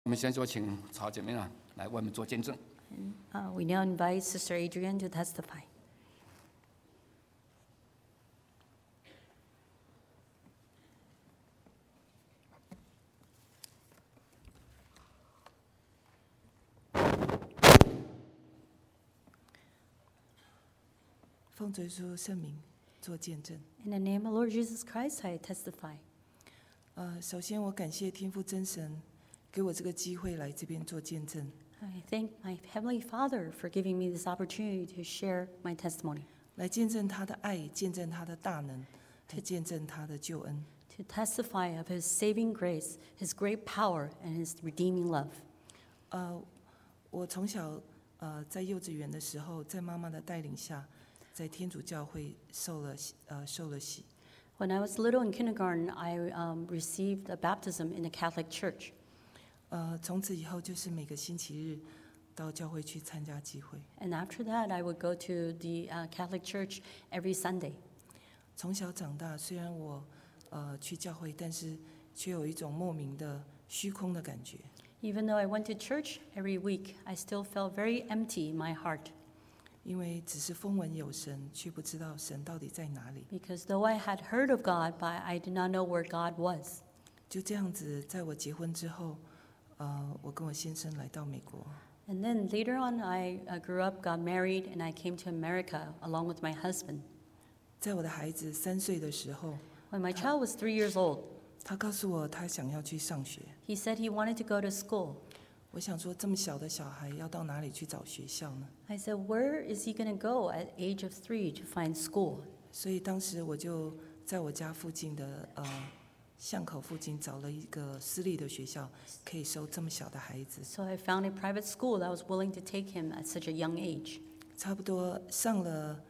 我们现在就请曹姐妹来为我们做见证。 We now invite Sister Adrienne to testify. 奉主耶稣圣名做见证。 In the name of Lord Jesus Christ, I testify. 首先我感谢天父真神给我这个机会来这边做见证。 I thank my Heavenly Father for giving me this opportunity to share my testimony, 来见证他的爱，见证他的大能，来见证他的救恩。 to testify of His saving grace, His great power, and His redeeming love. 我从小在幼稚园的时候，在妈妈的带领下，在天主教会受了洗。 When I was little in kindergarten, I received a baptism in the Catholic Church. 从此以后就是每个星期日到教会去参加集会。 And after that, I would go to the Catholic Church every Sunday. 从小长大，虽然我去教会，但是却有一种莫名的虚空的感觉。 Even though I went to church every week, I still felt very empty in my heart. 因为只是风闻有神，却不知道神到底在哪里。 Because though I had heard of God, but I did not know where God was. 就这样子，在我结婚之后，我跟我先生来到美国。 And then later on, I grew up, got married, and I came to America along with my husband. 在我的孩子3岁的时候， When my child was 3 years old, 他告诉我他想要去上学。 he said he wanted to go to school. 我想说，这么小的小孩要到哪里去找学校呢？ I said, where is he going to go at age of 3 to find school? 所以当时我就在我家附近的巷口附近找了一个私立的学校，可以收这么小的孩子。 So I found a private school that was willing to take him at such a young age. 差不多上了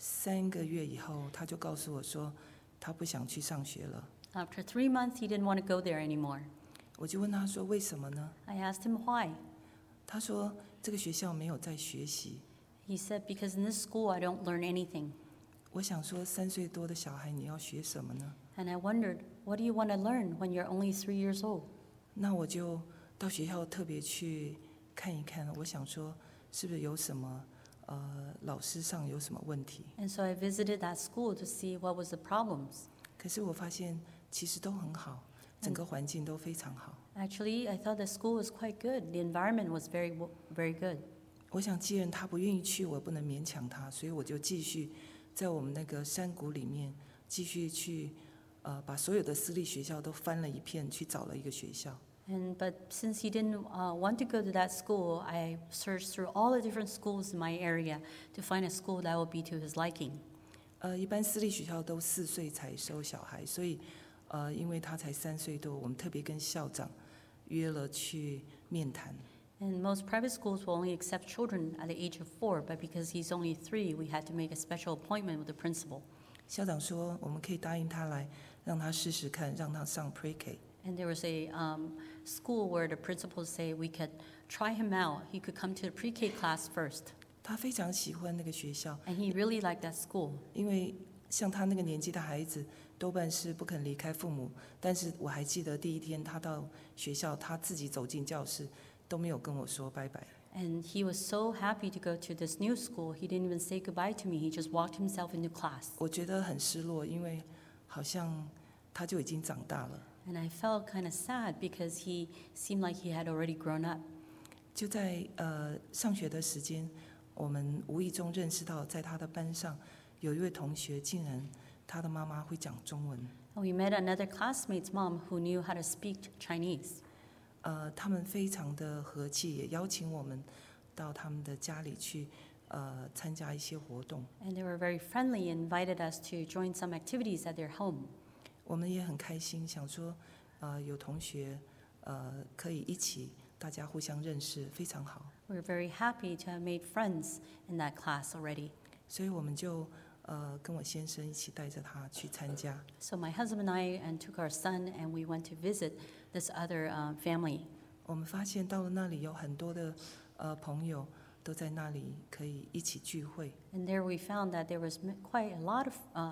3个月以后，他就告诉我说，他不想去上学了。 After 3 months, he didn't want to go there anymore. 我就问他说，为什么呢？ I asked him why. 他说，这个学校没有在学习。 He said, because in this school, I don't learn anything. 我想说，3岁多的小孩你要学什么呢？ And I wondered, what do you want to learn when you're only 3 years old? 那我就到学校特别去看一看，我想说，是不是有什么老师上有什么问题？ And so I visited that school to see what was the problems. 可是我发现其实都很好，整个环境都非常好。 Actually, I thought the school was quite good. The environment was very good. 我想，既然他不愿意去，我不能勉强他，所以我就继续在我们那个山谷里面继续去，把所有的私立学校都翻了一遍，去找了一个学校。 But since he didn't want to go to that school, I searched through all the different schools in my area to find a school that would be to his liking. 一般私立学校都4岁才收小孩，所以因为他才3岁多，我们特别跟校长约了去面谈。 And most private schools will only accept children at the age of 4, but because he's only 3, we had to make a special appointment with the principal. 校长说，我们可以答应他来，让他试试看，让他上 Pre-K。 And there was a school where the principals say we could try him out. He could come to the pre-K class first. 他非常喜欢那个学校， And he really liked that school. 因为像他那个年纪的孩子，多半是不肯离开父母。但是我还记得第一天他到学校，他自己走进教室，都没有跟我说拜拜。 And he was so happy to go to this new school, he didn't even say goodbye to me. He just walked himself into class. 我觉得很失落，因为好像他就已经长大了。 And I felt kind of sad because he seemed like he had already grown up. 就在上学的时间，我们无意中认识到，在他的班上有一位同学，竟然他的妈妈会讲中文。 And we met another classmate's mom who knew how to speak Chinese. 他们非常的和气，也邀请我们到他们的家里去参加一些活动。 And they were very friendly and invited us to join some activities at their home. 我们也很开心，想说有同学可以一起，大家互相认识，非常好。 We were very happy to have made friends in that class already. 所以我们就跟我先生一起带着他去参加。 So my husband and I took our son and we went to visit this other family. 我们发现到了那里有很多的朋友都在那里可以一起聚会。 And there we found that there was quite a lot of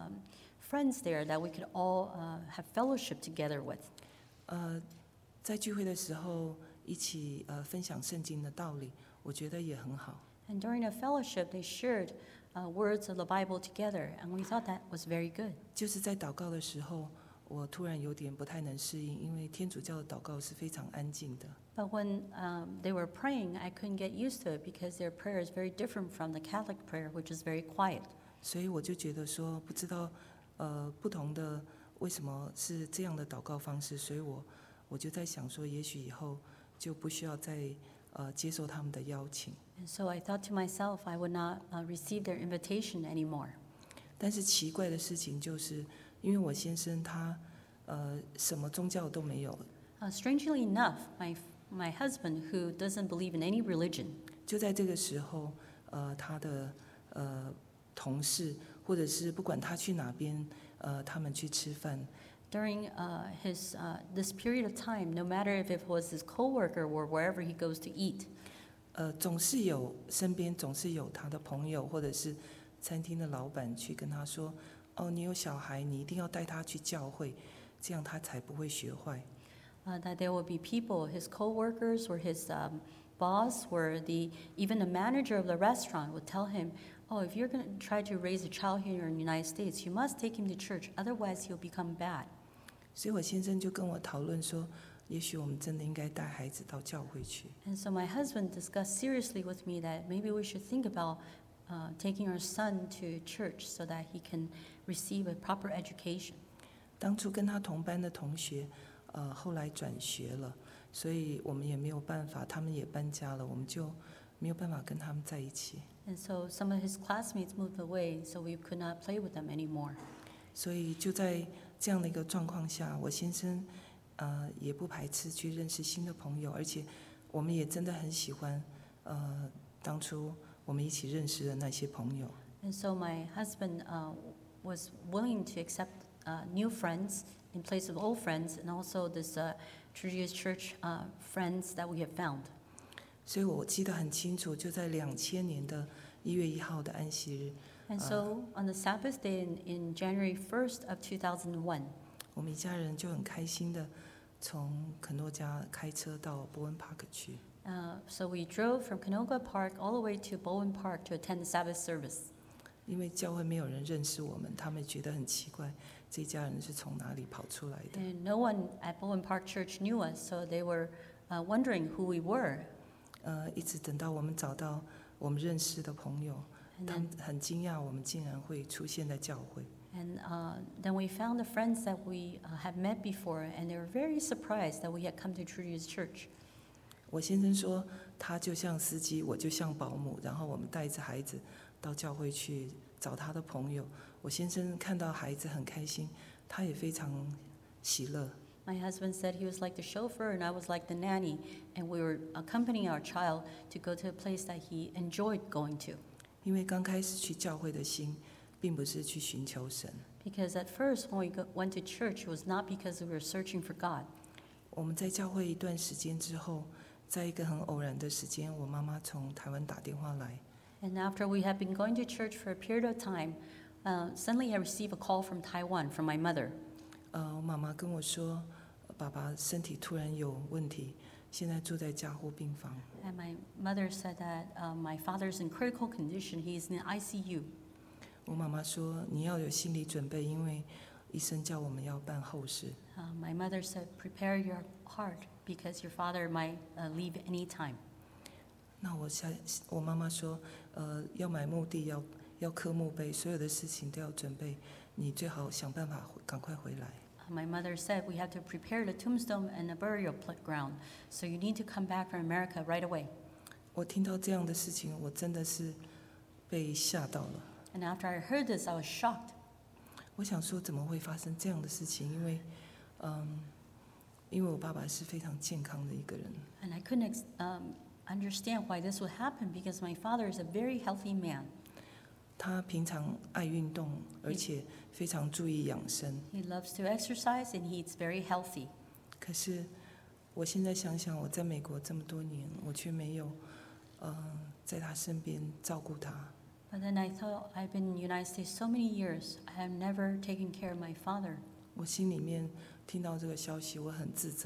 friends there that we could all have fellowship together with. 在聚会的时候， 一起分享圣经的道理，我觉得也很好。 And during the fellowship, they shared words of the Bible together, and we thought that was very good. 就是在祷告的时候，我突然有点不太能适应，因为天主教的祷告是非常安静的。 But when they were praying, I couldn't get used to it because their prayer is very different from the Catholic prayer, which is very quiet. 所以我就觉得说，不知道不同的为什么是这样的祷告方式，所以我就在想说，也许以后就不需要再接受他们的邀请。 And so I thought to myself, I would not receive their invitation anymore. 但是奇怪的事情就是，因为我先生他什么宗教都没有， Strangely enough, my husband, who doesn't believe in any religion, 就在这个时候，他的同事或者是不管他去哪边，他们去吃饭， during this period of time, no matter if it was his coworker or wherever he goes to eat, 总是有身边总是有他的朋友或者是餐厅的老板去跟他说：“哦，你有小孩，你一定要带他去教会，这样他才不会学坏。” that there would be people, his coworkers or his boss, or even the manager of the restaurant would tell him, "Oh, if you're going to try to raise a child here in the United States, you must take him to church, otherwise he'll become bad." 所以我先生就跟我讨论说，也许我们真的应该带孩子到教会去。 And so my husband discussed seriously with me that maybe we should think about taking our son to church so that he can receive a proper education. 当初跟他同班的同学，后来转学了，所以我们也没有办法，他们也搬家了，我们就没有办法跟他们在一起。 And so some of his classmates moved away, so we could not play with them anymore. 所以就在这样的一个状况下，我先生也不排斥去认识新的朋友，而且我们也真的很喜欢当初我们一起认识的那些朋友。 And so my husband was willing to accept new friends in place of old friends, and also this True Church friends that we have found. 所以我记得很清楚，就在2000年的1月1号的安息日， And so on the Sabbath day in January 1st of 2001, 我们一家人就很开心的从肯诺加开车到伯恩 Park 去。 so we drove from Canoga Park all the way to Bowen Park to attend the Sabbath service. 因为教会没有人认识我们，他们觉得很奇怪，这一家人是从哪里跑出来的？ And no one at Bowen Park Church knew us, so they were wondering who we were. 一直等到我们找到我们认识的朋友， And 他 then, 们很惊讶我们竟然会出现在教会。 and then we found the friends that we had met before, and they were very surprised that we had come to True Church. 我先生说，他就像司机，我就像保姆，然后我们带着孩子到教会去找他的朋友。我先生看到孩子很开心，他也非常喜乐。 My husband said he was like the chauffeur and I was like the nanny, and we were accompanying our child to go to a place that he enjoyed going to. 因为刚开始去教会的心，并不是去寻求神。 Because at first, when we went to church, it was not because we were searching for God. 我们在教会一段时间之后，在一个很偶然的时间，我妈妈从台湾打电话来， And after we had been going to church for a period of time, suddenly I received a call from Taiwan from my mother. 我妈妈跟我说，爸爸身体突然有问题，现在住在加护病房。 And my mother said that my father's in critical condition. He's in the ICU. 我妈妈说，你要有心理准备，因为医生叫我们要办后事。 My mother said, prepare your heart because your father might leave any time. 那我妈妈说，要买墓地，要刻墓碑，所有的事情都要准备，你最好想办法赶快回来。 My mother said we have to prepare the tombstone and the burial ground, so you need to come back from America right away. 我听到这样的事情，我真的是被吓到了。 And after I heard this, I was shocked. 我想说，怎么会发生这样的事情？因为我爸爸是非常健康的一个人， And I couldn't understand why this would happen because my father is a very healthy man. 他平常爱运动，而且非常注意养生。 He loves to exercise and he eats very healthy. 可是我现在想想，我在美国这么多年，我却没有在他身边照顾他。 But then I thought, I've been in the United States so many years, I have never taken care of my father. 我心里面听到这个消息，我很自责。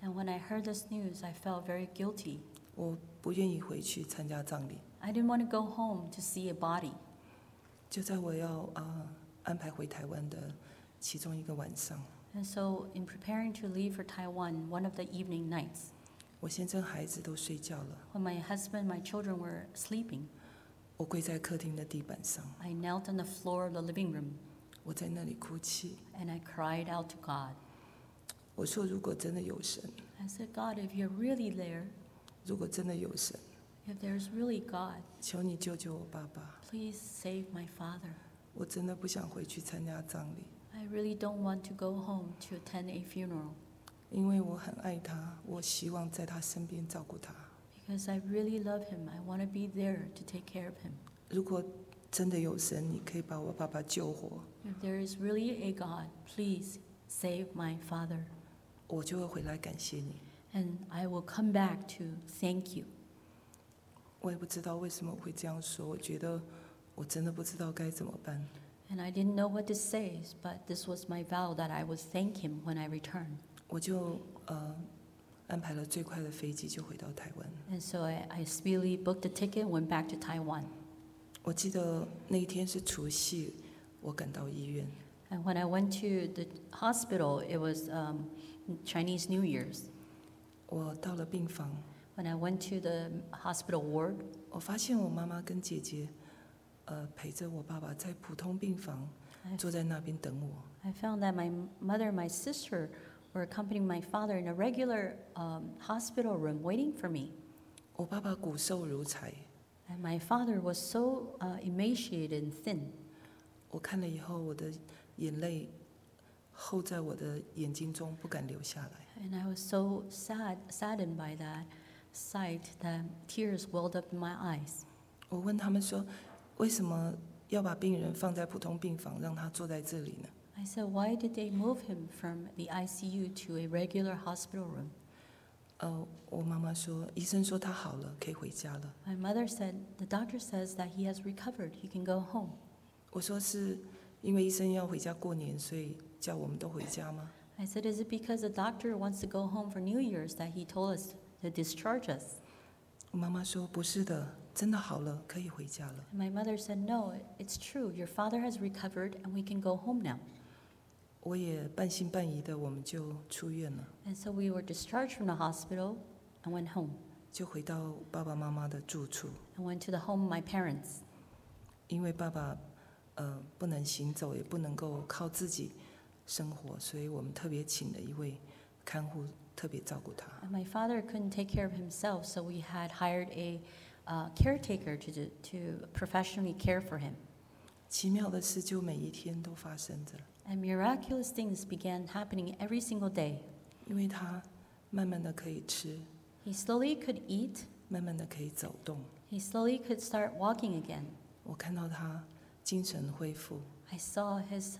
And when I heard this news, I felt very guilty. 我不愿意回去参加葬礼。 I didn't want to go home to see a body. 就在我要安排回台湾的其中一个晚上， And so, in preparing to leave for Taiwan, one of the evening nights, 我先生孩子都睡觉了， when my husband and my children were sleeping, 我跪在客厅的地板上， I knelt on the floor of the living room 我在那里哭泣。 and I cried out to God. 我说：如果真的有神， I said, God, if you're really there, 如果真的有神， if there's really God, 求你救救我爸爸。 please save my father. 我真的不想回去参加葬礼， I really don't want to go home to attend a funeral 因为我很爱他，我希望在他身边照顾他。 because I really love him. I want to be there to take care of him. 如果真的有神，你可以把我爸爸救活， If there is really a God, please save my father. 我就会回来感谢你。 And I will come back to thank you. 我也不知道为什么我会这样说，我觉得我真的不知道该怎么办。 And I didn't know what to say, but this was my vow that I would thank him when I returned. 我就安排了最快的飞机就回到台湾。 And so I speedily booked a ticket and went back to Taiwan. 我记得那一天是除夕，我赶到医院， And when I went to the hospital, it was Chinese New Year's. 我到了病房， When I went to the hospital ward, 我发现我妈妈跟姐姐陪着我爸爸在普通病房 I, 坐在那边等我。 I found that my mother and my sister were accompanying my father in a regular hospital room waiting for me. 我爸爸骨瘦如柴， And my father was so emaciated and thin. 我看了以后，我的眼泪厚在我的眼睛中，不敢流下来。 And I was so saddened by that sight that tears welled up in my eyes. 我问他们说，为什么要把病人放在普通病房，让他坐在这里呢？ I said, why did they move him from the ICU to a regular hospital room? 我妈妈说，医生说他好了，可以回家了。 My mother said, the doctor says that he has recovered. He can go home. 我说是因为医生要回家过年，所以叫我们都回家吗？ I said, is it because the doctor wants to go home for New Year's that he told us to discharge us? 我妈妈说不是的，真的好了，可以回家了。 And my mother said, no, it's true. Your father has recovered and we can go home now. 我也半信半疑的，我们就出院了， And so we were discharged from the hospital and went home 就回到爸爸妈妈的住处。 and went to the home of my parents. 因为爸爸不能行走，也不能够靠自己生活，所以我们特别请了一位看护，特别照顾他。 And my father couldn't take care of himself, so we had hired a caretaker to professionally care for him. 奇妙的事就每一天都发生着， And miraculous things began happening every single day. 因为他慢慢的可以吃， He slowly could eat. 慢慢的可以走动。 He slowly could start walking again. 我看到他精神恢复， I saw his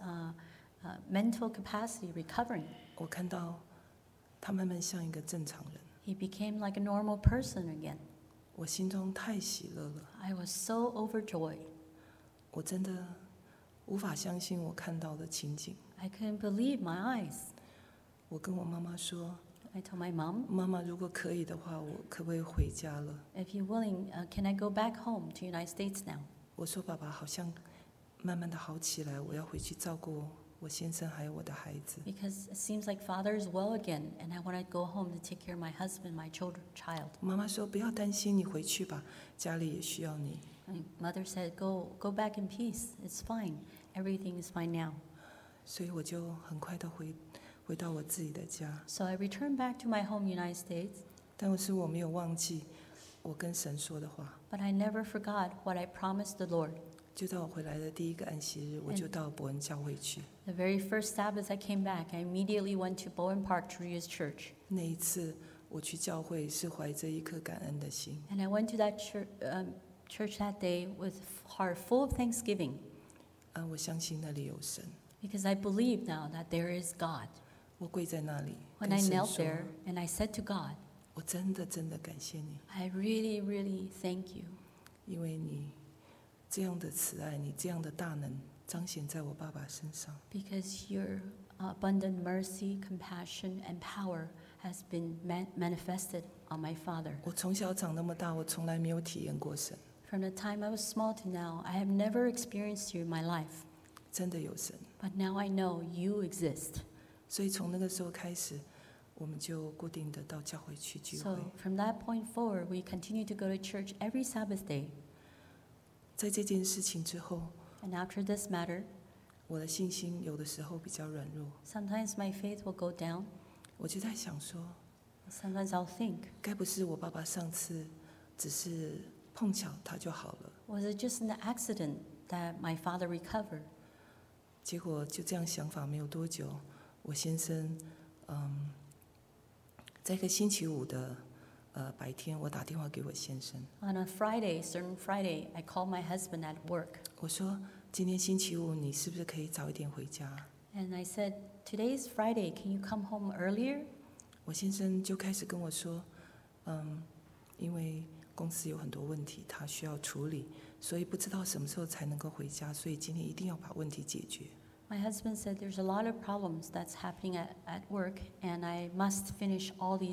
mental capacity recovering. 我看到他慢慢像一个正常人， He became like a normal person again. 我心中太喜乐了， I was so overjoyed. 我真的无法相信我看到的情景。 I couldn't believe my eyes. 我跟我妈妈说 I told my mom, 妈妈，如果可以的话，我可不可以回家了？ if you're willing, can I go back home to United States now? 我说爸爸好像慢慢的好起来，我要回去照顾我先生还有我的孩子。 Because it seems like father is well again, and I want to go home to take care of my husband, my child. 妈妈说不要担心，你回去吧，家里也需要你。 My mother said, go back in peace. It's fine. Everything is fine now. 所以我就很快的回到我自己的家。 So I returned back to my home, United States, 但是我没有忘记我跟神说的话。 but I never forgot what I promised the Lord. 就在我回来的第一个安息日，我就到伯恩教会去。 The very first Sabbath I came back, I immediately went to Bowen Park Teresa's church. 那一次我去教会是怀着一颗感恩的心。 And I went to that church that day with heart full of thanksgiving 我相信那里有神。 because I believe now that there is God. 我跪在那里， When 跟 I 神 knelt 说 there and I said to God, 我真的感谢你， I really, really thank you 因为你这样的慈爱，你这样的大能彰显在我爸爸身上。 because your abundant mercy, compassion, and power has been manifested on my father. 我从小长那么大，我从来没有体验过神， From the time I was small to now, I have never experienced you in my life. 真的有神。 But now I know you exist. 所以从那个时候开始，我们就固定的到教会去聚会。 So from that point forward, we continue to go to church every Sabbath day. 在这件事情之后， And after this matter, 我的信心有的时候比较软弱， sometimes my faith will go down. 我就在想说， Sometimes I'll think, 该不是我爸爸上次只是碰巧他就好了， was it just an accident that my father recovered? 结果就这样想法没有多久，我先生，在一个星期五的白天，我打电话给我先生， On a Friday, certain Friday, I called my husband at work. 我说今天星期五，你是不是可以早一点回家？ And I said, today's Friday, can you come home earlier? 我先生就开始跟我说，因为公司有很多问题，他需要处理，所以不知道什么时候才能够回家，所以今天一定要把问题解决。 My husband said there's a lot of problems that's happening at work, and I must finish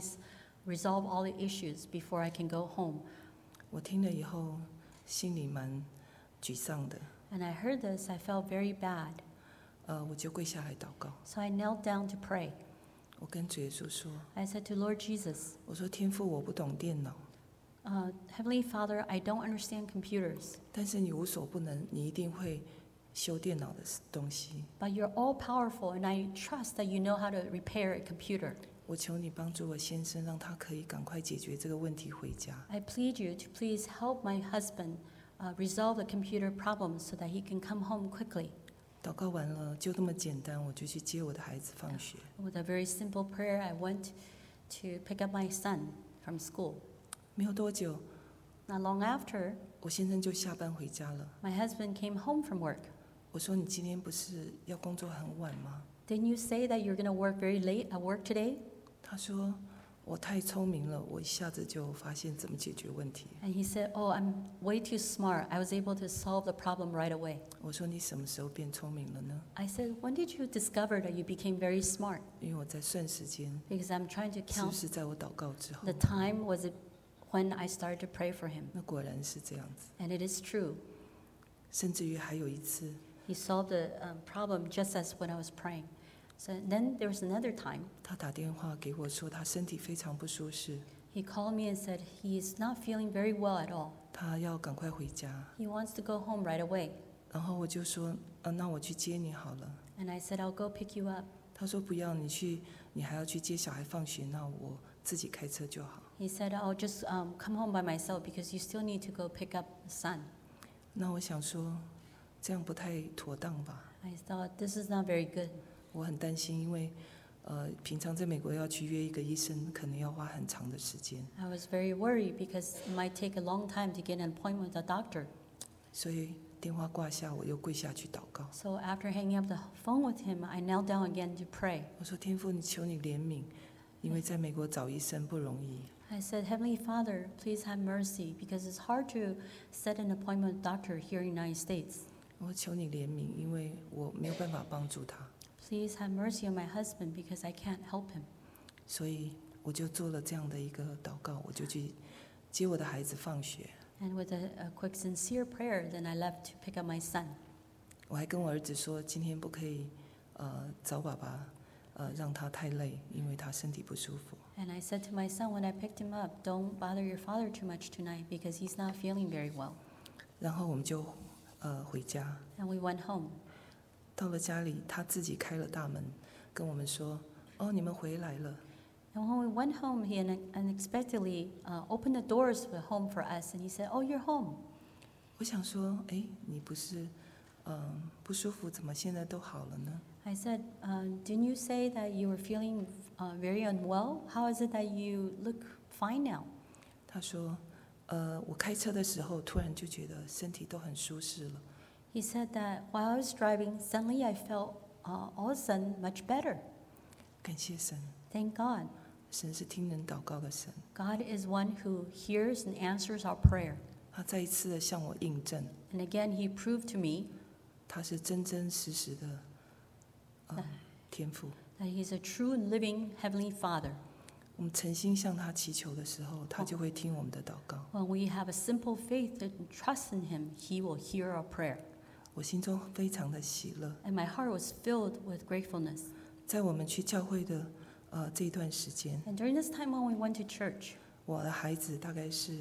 resolve all the issues before I can go home. 我听了以后，心里蛮沮丧的， And I heard this, I felt very bad. 我就跪下来祷告， So I knelt down to pray. 我跟主耶稣说， I said to Lord Jesus, 我说天父，我不懂电脑， Heavenly Father, I don't understand computers, 但是你无所不能，你一定会修电脑的东西。 but you're all powerful, and I trust that you know how to repair a computer. 我求你帮助我先生，让他可以赶快解决这个问题回家。 I plead you to please help my husband resolve the computer problem so that he can come home quickly. 祷告完了，就这么简单，我就去接我的孩子放学。 With a very simple prayer, I went to pick up my son from school. 没有多久， Not long after, 我先生就下班回家了。 my husband came home from work. 我说：“你今天不是要工作很晚吗 Didn't you say that you're going to work very late at work today? 他说：“我太聪明了，我一下子就发现怎么解决问题。 And he said, oh, I'm way too smart. I was able to solve the problem right away. ” 我说：“你什么时候变聪明了呢 I said, when did you discover that you became very smart? 因为我在算时间， Because I'm trying to 是不 count 是在我祷告之后 the？time was it when I started to pray for him. 那果然是这样子。 And it is true. 甚至于还有一次， He solved the problem just as when I was praying. So then there was another time. 他打电话给我说他身体非常不舒适， He called me and said he is not feeling very well at all. 他要赶快回家。 He wants to go home right away. 然后我就说：“那我去接你好了。 And I said, I'll go pick you up. ” 他说：“不要，你还要去接小孩放学，那我自己开车就好。 He said, I'll just come home by myself because you still need to go pick up the son. ” 那我想说，这样不太妥当吧？ I thought, this is not very good. 我很担心，因为平常在美国要去约一个医生，可能要花很长的时间， I was very worried because it might take a long time to get an appointment with a doctor. 所以电话挂下，我又跪下去祷告。 So after hanging up the phone with him, I knelt down again to pray. 我说：“天父，你求你怜悯，因为在美国找医生不容易。 I said, Heavenly Father, please have mercy because it's hard to set an appointment with a doctor here in the United States. 我求你怜悯，因为我没有办法帮助他， Please have mercy on my husband because I can't help him. 所以我就做了这样的一个祷告，我就去接我的孩子放学。 And with a quick, sincere prayer, then I left to pick up my son. 我还跟我儿子说，今天不可以找爸爸，让他太累，因为他身体不舒服。 And I said to my son when I picked him up, don't bother your father too much tonight because he's not feeling very well. 然后我们就回家， And we went home. 到了家里，他自己开了大门，跟我们说：“哦，你们回来了。” And when we went home, he unexpectedly opened the doors of the home for us, and he said, "Oh, you're home." 我想说，哎，你不是不舒服，怎么现在都好了呢？ I said, "Didn't you say that you were feeling very unwell? How is it that you look fine now?" 他说：“我开车的时候，突然就觉得身体都很舒适了。 He said that while I was driving, suddenly I felt all of a sudden much better. 感谢神， Thank God. 神是听人祷告的神。 God is one who hears and answers our prayer. 他再一次的向我印证， And again, He proved to me 他是真真实实的天父。 that He's a true and living Heavenly Father. 我们诚心向他祈求的时候，他就会听我们的祷告。 When we have a simple faith and trust in Him, He will hear our prayer. 我心中非常的喜乐。 And my heart was filled with gratefulness. 在我们去教会的这一段时间， And during this time when we went to church, 我的孩子大概是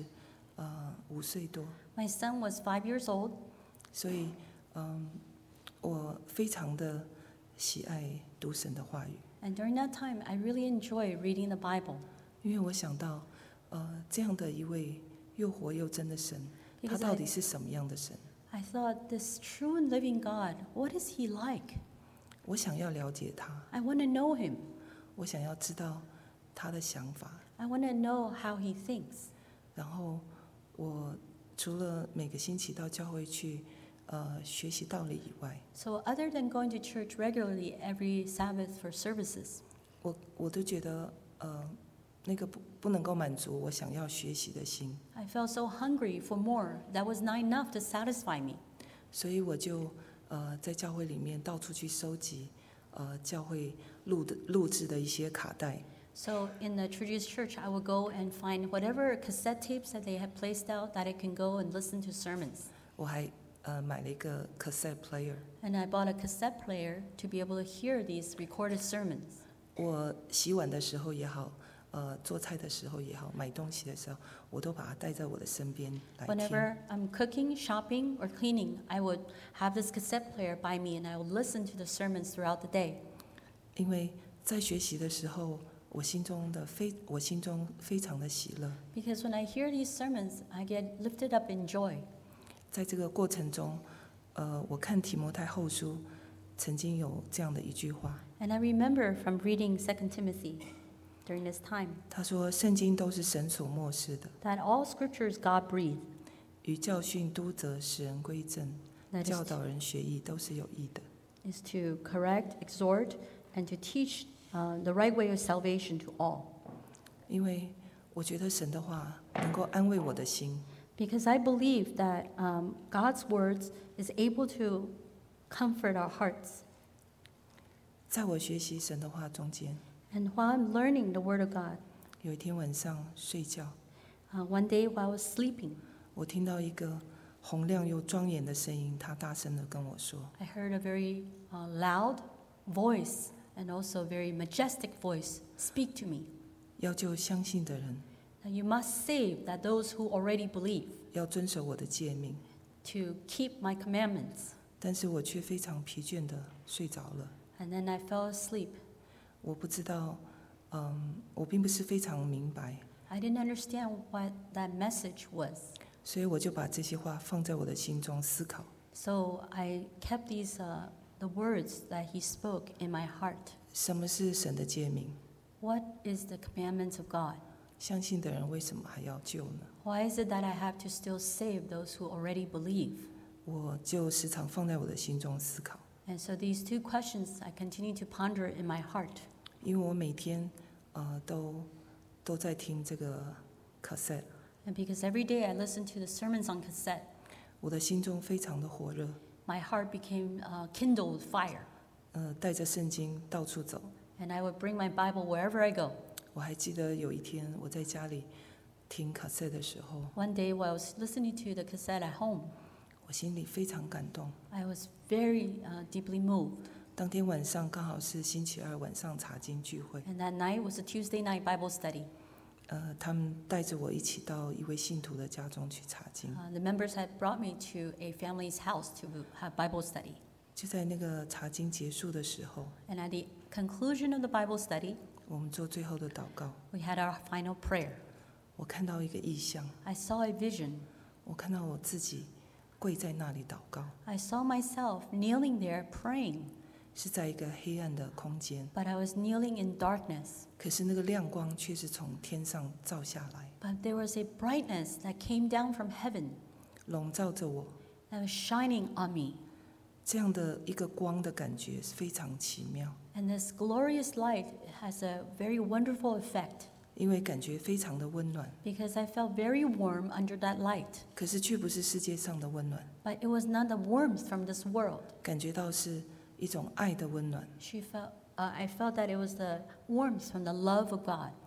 5岁多， my son was 5 years old, 所以我非常的喜爱读神的话语， and during that time, I really enjoyed reading the Bible 因为我想到这样的一位又活又真的神，他 Because 到底是什么样的神？ I thought, this true and living God, what is He like? 我想要了解他， I want to know Him. 我想要知道他的想法。 I want to know how He thinks. 然后我除了每个星期到教会去学习道理以外， So other than going to church regularly every Sabbath for services, 我都觉得那个不能够满足我想要学习的心， I felt so hungry for more. That was not enough to satisfy me. 所以我就在教会里面到处去收集教会录制的一些卡带。 So in the Trudeau's church, I would go and find whatever cassette tapes that they had placed out that I can go and listen to sermons. 我还买了一个 cassette player。 And I bought a cassette player to be able to hear these recorded sermons. 我洗碗的时候也好，做菜的时候也好，买东西的时候，我都把它带在我的身边来听。 Whenever I'm cooking, shopping, or cleaning, I would have this cassette player by me and I would listen to the sermons throughout the day. 因为在学习的时候，我心中非常的喜乐。 Because when I hear these sermons, I get lifted up in joy. 在这个过程中，我看提摩太后书曾经有这样的一句话， And I remember from reading 2 Timothy during this time 他说：“圣经都是神所默示的， that all scriptures God breathed. 与教训、督责、使人归正、 That 教导人学义，都是有益的。” is to correct, exhort, and to teach the right way of salvation to all. 因为我觉得神的话能够安慰我的心， Because I believe that God's words is able to comfort our hearts. 在我学习神的话中间， And while I'm learning the Word of God, 有一天晚上睡觉， one day while I was sleeping, 我听到一个洪亮又庄严的声音，他大声的跟我说 I heard a very loud voice and also a very majestic voice speak to me: 要救相信的人， that you must save that those who already believe, 要遵守我的诫命。 to keep my commandments. 但是我却非常疲倦的睡着了。 And then I fell asleep. 我不知道，我并不是非常明白， I didn't understand what that message was. 所以我就把这些话放在我的心中思考。 So I kept these the words that he spoke in my heart. 什么是神的诫命？ What is the commandments of God? 相信的人为什么还要救呢？ Why is it that I have to still save those who already believe? 我就时常放在我的心中思考， And so these two questions I continue to ponder in my heart. 因为我每天都在听这个 cassette， And because every day I listen to the sermons on cassette, 我的心中非常的火热， my heart became kindled with fire. 带着圣经到处走。 And I would bring my Bible wherever I go. 我还记得有一天我在家里听 cassette 的时候， One day while I was listening to the cassette at home, 我心里非常感动。 I was very deeply moved. 当天晚上刚好是星期二晚上查经聚会， And that night was a Tuesday night Bible study. 他们带着我一起到一位信徒的家中去查经。 The members had brought me to a family's house to have Bible study. 就在那个查经结束的时候， And at the conclusion of the Bible study, 我们做最后的祷告。 we had our final prayer. 我看到一个异象， I saw a vision. 我看到我自己跪在那里祷告， I saw myself kneeling there praying, 是在一个黑暗的空间， but I was kneeling in darkness. 可是那个亮光却是从天上照下来， But there was a brightness that came down from heaven 笼罩着我。 that was shining on me. 这样的一个光的感觉是非常奇妙， And this glorious light has a very wonderful effect 因为感觉非常的温暖， because I felt very warm under that light. 可是却不是世界上的温暖， But it was not the warmth from this world. 感觉到是一种爱的温暖。 I felt that it was the warmth from the love of God.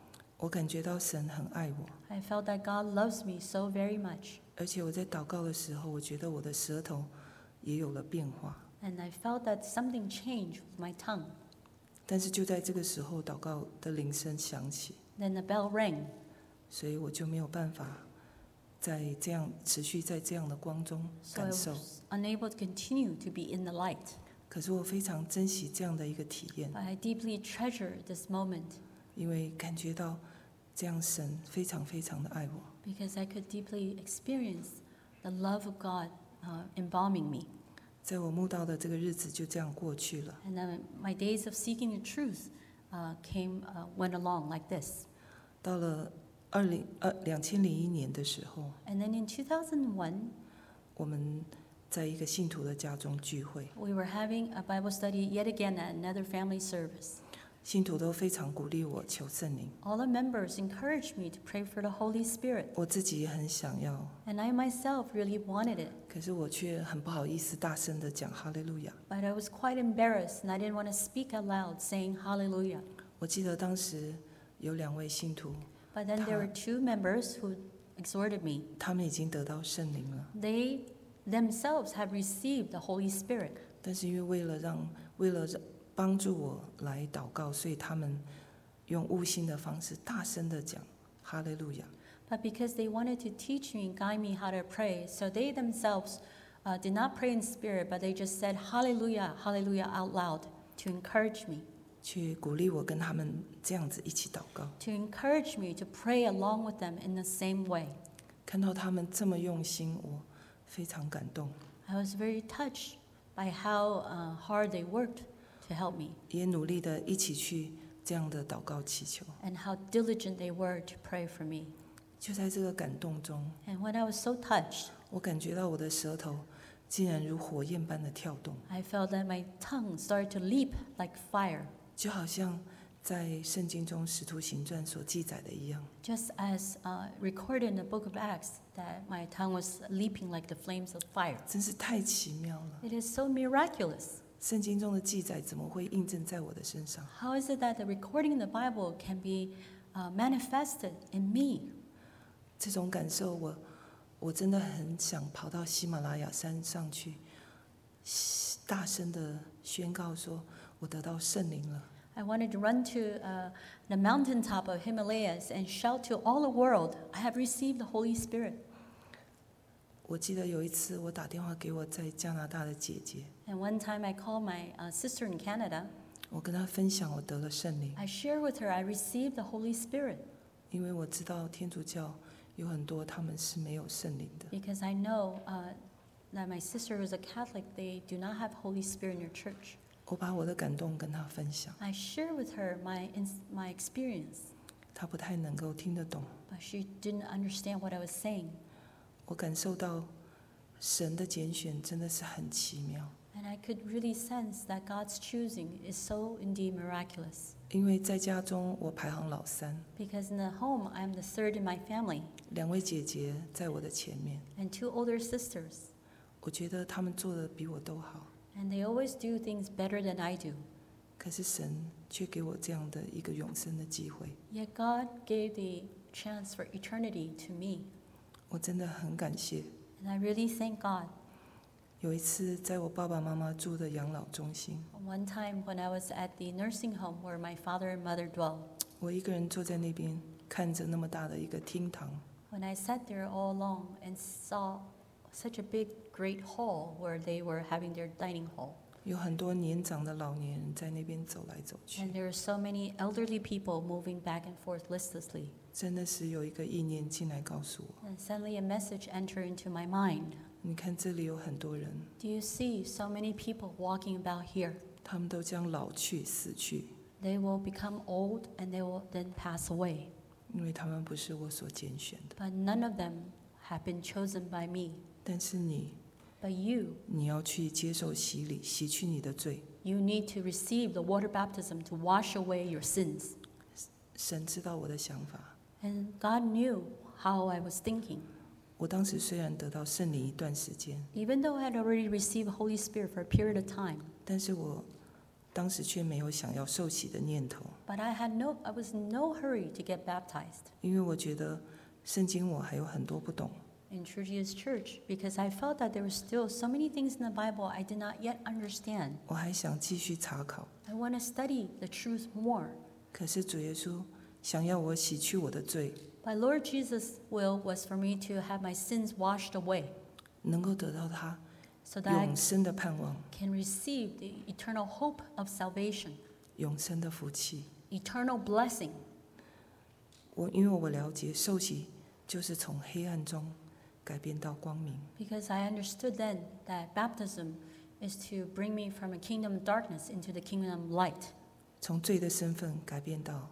我感觉到神很爱我， I felt that God loves me so very much. 而且我在祷告的时候，我觉得我的舌头也有了变化。 And I felt that something changed with my tongue. 但是就在这个时候，祷告的铃声响起， Then the bell rang. 所以我就没有办法在这样持续在这样的光中 So I 感受。 was unable to continue to be in the light. 可是我非常珍惜这样的一个体验， But I deeply treasure this moment 因为感觉到这样神非常非常的爱我。 because I could deeply experience the love of God embalming me. 在我慕道的这个日子就这样过去了。 And then my days of seeking the truth went along like this. 到了2001年的时候， And then in 2001, 我们在一个信徒的家中聚会， we were having a Bible study yet again at another family service. 信徒都非常鼓励我求圣灵， All the members encouraged me to pray for the Holy Spirit. 我自己也很想要， And I myself really wanted it. 可是我却很不好意思大声的讲哈利路亚。 But I was quite embarrassed and I didn't want to speak out loud saying hallelujah. 我记得当时有2位信徒， But then there were 2 members who exhorted me. 他们已经得到圣灵了， They themselves have received the Holy Spirit. 但是因为为了帮助我来祷告，所以他们用悟性的方式大声的讲哈利路亚。 But because they wanted to teach me and guide me how to pray, so they themselves did not pray in spirit, but they just said hallelujah, hallelujah out loud to encourage me, 去鼓励我跟他们这样子一起祷告。 to encourage me to pray along with them in the same way. 看到他们这么用心，我非常感动， I was very touched by how hard they worked to help me 也努力的一起去这样的祷告祈求。 and how diligent they were to pray for me. 就在这个感动中， And when I was so touched, 我感觉到我的舌头竟然如火焰般的跳动， I felt that my tongue started to leap like fire, 就好像在圣经中《使徒行传》所记载的一样。 just as recorded in the book of Acts, that my tongue was leaping like the flames of fire. 真是太奇妙了！ It is so miraculous. 圣经中的记载怎么会印证在我的身上？ How is it that the recording in the Bible can be manifested in me? 这种感受我真的很想跑到喜马拉雅山上去，大声的宣告说：“我得到圣灵了。” I wanted to run to the mountaintop of Himalayas and shout to all the world, I have received the Holy Spirit. 我记得有一次，我打电话给我在加拿大的姐姐， And one time I called my sister in Canada. 我跟她分享我得了圣灵， I shared with her I received the Holy Spirit 因为我知道天主教有很多他们是没有圣灵的。 because I know that my sister who's a Catholic, they do not have Holy Spirit in their church. 我把我的感动跟她分享， I shared with her my experience, 她不太能够听得懂。 but she didn't understand what I was saying. 我感受到神的拣选真的是很奇妙， And I could really sense that God's choosing is so indeed miraculous. 因为在家中我排行老3， Because in the home, I'm the third in my family, 2位姐姐在我的前面， and 2 older sisters. 我觉得他们做的比我都好， And they always do things better than I do. 可是神却给我这样的一个永生的机会， Yet God gave the chance for eternity to me. 我真的很感谢。 And I really thank God. 有一次在我爸爸妈妈住的养老中心， One time when I was at the nursing home where my father and mother dwell, 我一个人坐在那边看着那么大的一个厅堂， when I sat there all alone and saw such a big, great hall where they were having their dining hall. 有很多年长的老年人在那边走来走去， And there were so many elderly people moving back and forth listlessly. 真的是有一个意念进来告诉我， And suddenly a message entered into my mind. 你看这里有很多人， Do you see so many people walking about here? 他们都将老去死去， They will become old and they will then pass away. 因为他们不是我所拣选的。 But none of them have been chosen by me. 但是 But you 你要去接受洗礼，洗去你的罪。 need to receive the water baptism to wash away your sins. 神知道我的想法。 And God knew how I was thinking. 我当时虽然得到圣灵一段时间， Even though I had already received the Holy Spirit for a period of time, 但是我当时却没有想要受洗的念头， But I was in no hurry to get baptized 因为我觉得圣经我还有很多不懂， in True Jesus Church because I felt that there were still so many things in the Bible I did not yet understand. 我还想继续查考。 I want to study the truth more. 可是主耶稣想要我洗去我的罪， But Lord Jesus' will was for me to have my sins washed away 能够得到他 so that I 永生的盼望、 can receive the eternal hope of salvation, 永生的福气。 eternal blessing. 因为我了解受洗就是从黑暗中改变到光明， Because I understood then that baptism is to bring me from a kingdom of darkness into the kingdom of light, 从罪的身份改变到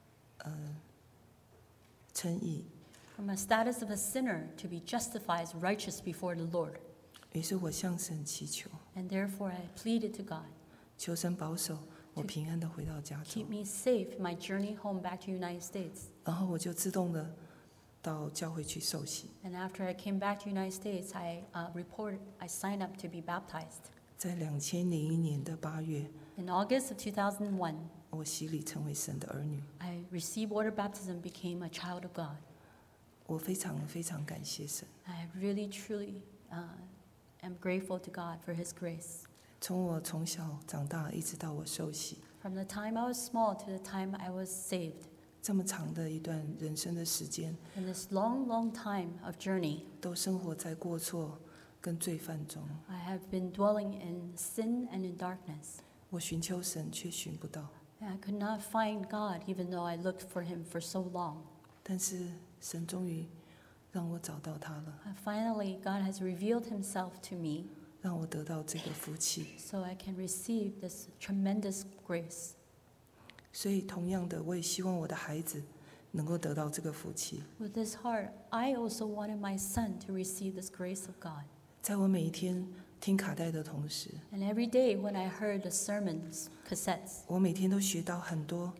称义。 from a status of a sinner to be justified as righteous before the Lord. 于是我向神祈求， And therefore I pleaded to God, 求神保守我平安的回到加州 keep，me safe in my journey home back to the United States. 然后我就自动的到教会去受洗。 And after I came back to the United States, I signed up to be baptized. 在2001年的8月， In August of 2001, 我洗礼成为神的儿女。 I received water baptism, became a child of God. 我非常非常感谢神。 I really, truly am grateful to God for His grace. 从小长大一直到我受洗， From the time I was small to the time I was saved, 这么长的一段人生的时间， in this long, long time of journey, 都生活在过错跟罪犯中。 I have been dwelling in sin and in darkness. 我寻求神却寻不到， And I could not find God even though I looked for Him for so long. 但是神终于让我找到他了， Finally, God has revealed Himself to me 让我得到这个福气。 so I can receive this tremendous grace. 所以同样的，我也希望我的孩子能够得到这个福气。 With this heart, I also wanted my son to receive this grace of God. 在我每一天听卡带的同时， And every day when I heard the sermons, cassettes, 我每天都学到很多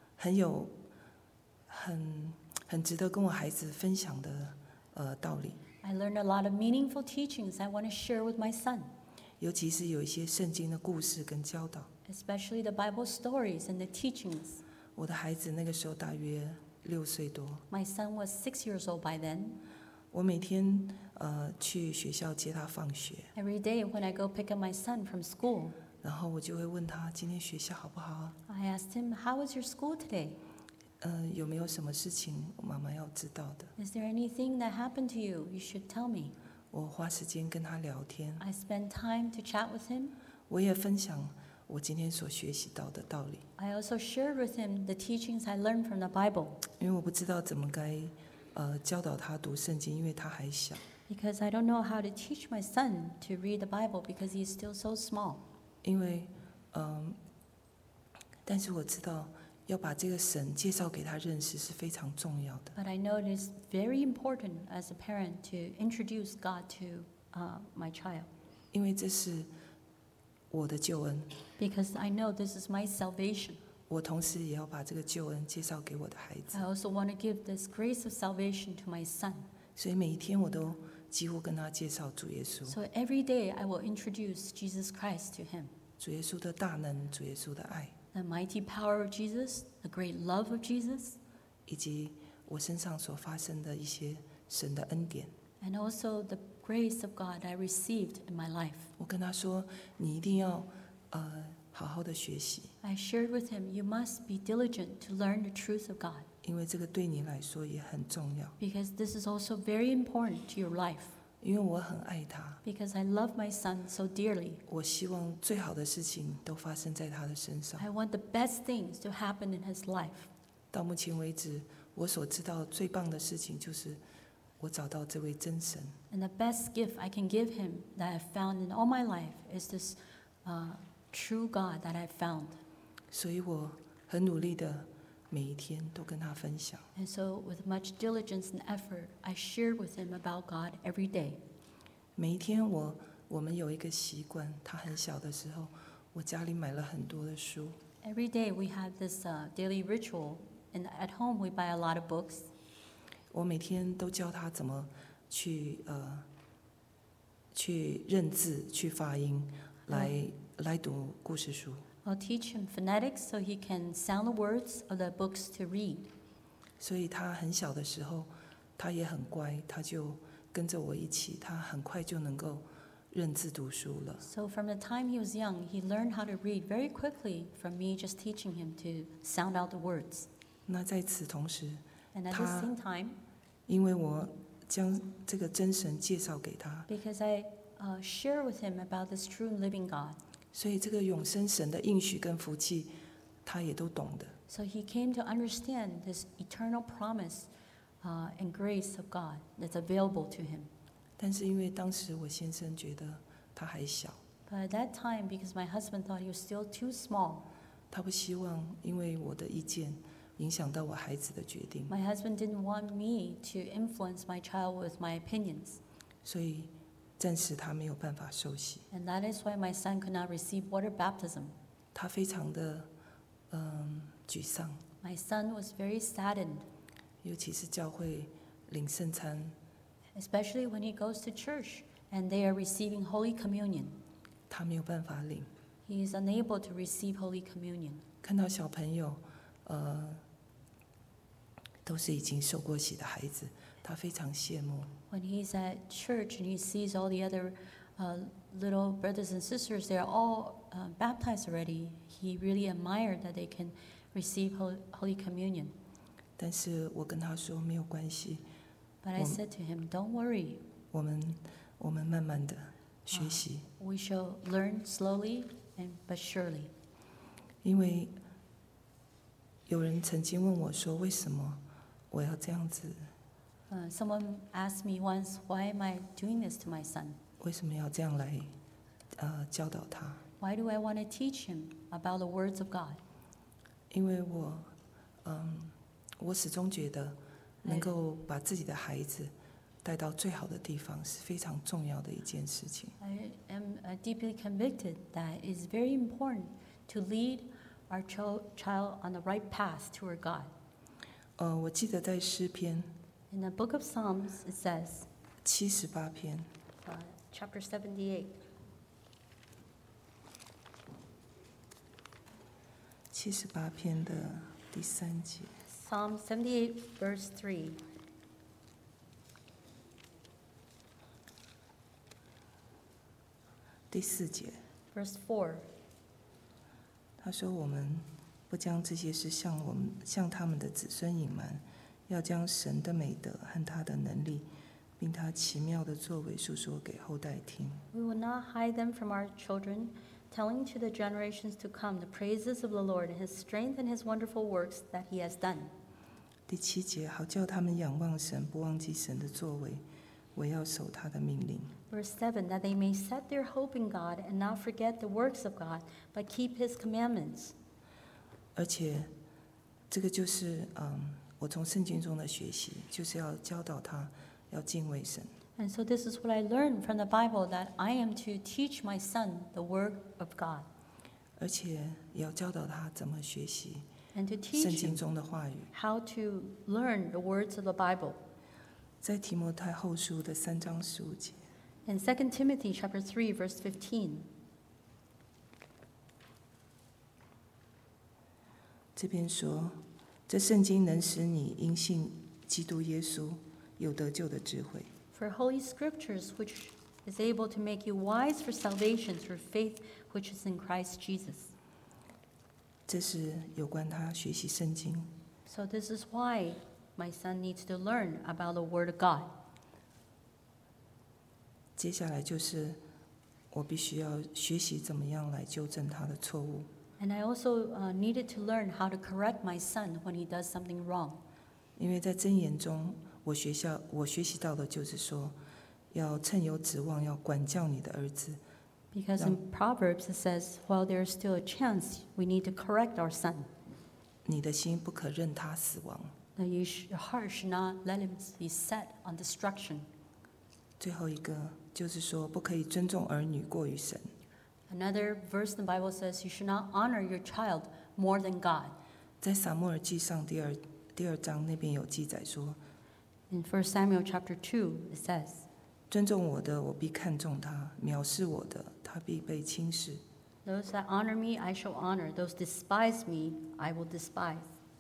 很值得跟我孩子分享的道理， I learned a lot of meaningful teachings I want to share with my son, 尤其是有一些圣经的故事跟教导。 especially the Bible stories and the teachings. 我的孩子那个时候大约6岁多， My son was 6 years old by then. 我每天去学校接他放学， Every day when I go pick up my son from school, 然后我就会问他今天学校好不好啊？ I asked him, "How was your school today? 有没有什么事情妈妈要知道的？ Is there anything that happened to you? You should tell me." 我花时间跟他聊天， I spend time to chat with him. 我也分享我今天所学习到的道理， I also shared with him the teachings I learned from the Bible 因为我不知道怎么该教导他读圣经，因为他还小。 because I don't know how to teach my son to read the Bible because he's still so small. 因为但是我知道要把这个神介绍给他认识是非常重要的， But I know it is very important as a parent to introduce God to my child 因为这是我的救恩， because I know this is my salvation. 我同时也要把这个救恩介绍给我的孩子 I，also want to give this grace of salvation to my son. 所以每一天我都几乎跟他介绍主耶稣， So every day I will introduce Jesus Christ to him. 主耶稣的大能，主耶稣的爱， The mighty power of Jesus, the great love of Jesus, 以及我身上所发生的一些神的恩典。 and also the grace of God I received in my life. 我跟他说，你一定要好好的学习， I shared with him, you must be diligent to learn the truth of God 因为这个对你来说也很重要。 because this is also very important to your life 因为我很爱他， because I love my son so dearly. 我希望最好的事情都发生在他的身上。 I want the best things to happen in his life. 到目前为止，我所知道最棒的事情就是我找到这位真神， And the best gift I can give him that I've found in all my life is this true God that I've found. 所以我很努力的每一天都跟他分享。 And so with much diligence and effort, I shared with him about God every day. 每一天我们有一个习惯，他很小的时候，我家里买了很多的书， Every day we have this daily ritual, and at home we buy a lot of books. 我每天都教他怎么去认字、去发音，来读故事书。 I'll teach him phonetics so he can sound the words of the books to read. 所以他很小的时候，他也很乖，他就跟着我一起，他很快就能够认字读书了。 So from the time he was young, he learned how to read very quickly from me just teaching him to sound out the words. 那在此同时， And at the same time, 因为我将这个真神介绍给他， because I share with him about this true and living God, 所以这个永生神的应许跟福气，他也都懂的。 so he came to understand this eternal promise and grace of God that's available to him. 但是因为当时我先生觉得他还小， But at that time, because my husband thought he was still too small, 他不希望因为我的意见影响到我孩子的决定， my husband didn't want me to influence my child with my opinions. 所以暂时他没有办法受洗。 And that is why my son could not receive water baptism. 他非常的沮丧， My son was very saddened, 尤其是教会领圣餐， especially when he goes to church and they are receiving Holy Communion. 他没有办法领。 He is unable to receive Holy Communion. 看到小朋友，都是已经受过洗的孩子，他非常羡慕。 When he's at church and he sees all the other little brothers and sisters, they're all baptized already, he really admired that they can receive Holy Communion. 但是我跟他说没有关系， But I said to him, don't worry, 我们慢慢的学习， we shall learn slowly but surely. 因为有人曾经问我说，为什么我要这样子？ Someone asked me once, why am I doing this to my son? 为什么要这样来教导他？ Why do I want to teach him about the words of God? 因为我始终觉得能够把自己的孩子带到最好的地方是非常重要的一件事情。 I am deeply convicted that it is very important to lead our child on the right path toward God. 我记得在诗篇 In the book of Psalms, it says, 78篇 chapter 78, 78篇的第3节， Psalm 78, verse 3. 第4节， Verse 4. 他说：“我们不将这些事向他们的子孙隐瞒，要将神的美德和他的能力，并他奇妙的作为述说给后代听。” We will not hide them from our children, telling to the generations to come the praises of the Lord, his strength and his wonderful works that he has done. 第7节，好叫他们仰望神，不忘记神的作为，我要守他的命令。 Verse 7, that they may set their hope in God and not forget the works of God, but keep his commandments. 而且，这个就是我从圣经中的学习，就是要教导他要敬畏神。 And so this is what I learned from the Bible, that I am to teach my son the word of God 而且也要教导他怎么学习 and to 圣 teach 经 him 中的话语。 how to learn the words of the Bible. 在提摩太后书的3章15节， In 2 Timothy chapter 3, verse 15, 这边说，这圣经能使你因信基督耶稣有得救的智慧。 for holy scriptures, which is able to make you wise for salvation through faith which is in Christ Jesus. 这是有关他学习圣经。 So this is why my son needs to learn about the word of God. 接下来就是我必须要学习怎么样来纠正他的错误。 And I also needed to learn how to correct my son when he does something wrong. 因为在箴言中，我学习到的就是说，要趁有指望，要管教你的儿子。 Because in Proverbs it says, while there is still a chance, we need to correct our son. 你的心不可任他死亡。 That your heart should not let him be set on destruction. 最后一个就是说，不可以尊重儿女过于神。 Another verse in the Bible says you should not honor your child more than God. 在撒母耳记上第二章那边有记载说， In 1 Samuel chapter 2, it says, 尊重我的，我必看重他；藐视我的，他必被轻视。 Those that honor me, I shall honor. Those despise me, I will despise.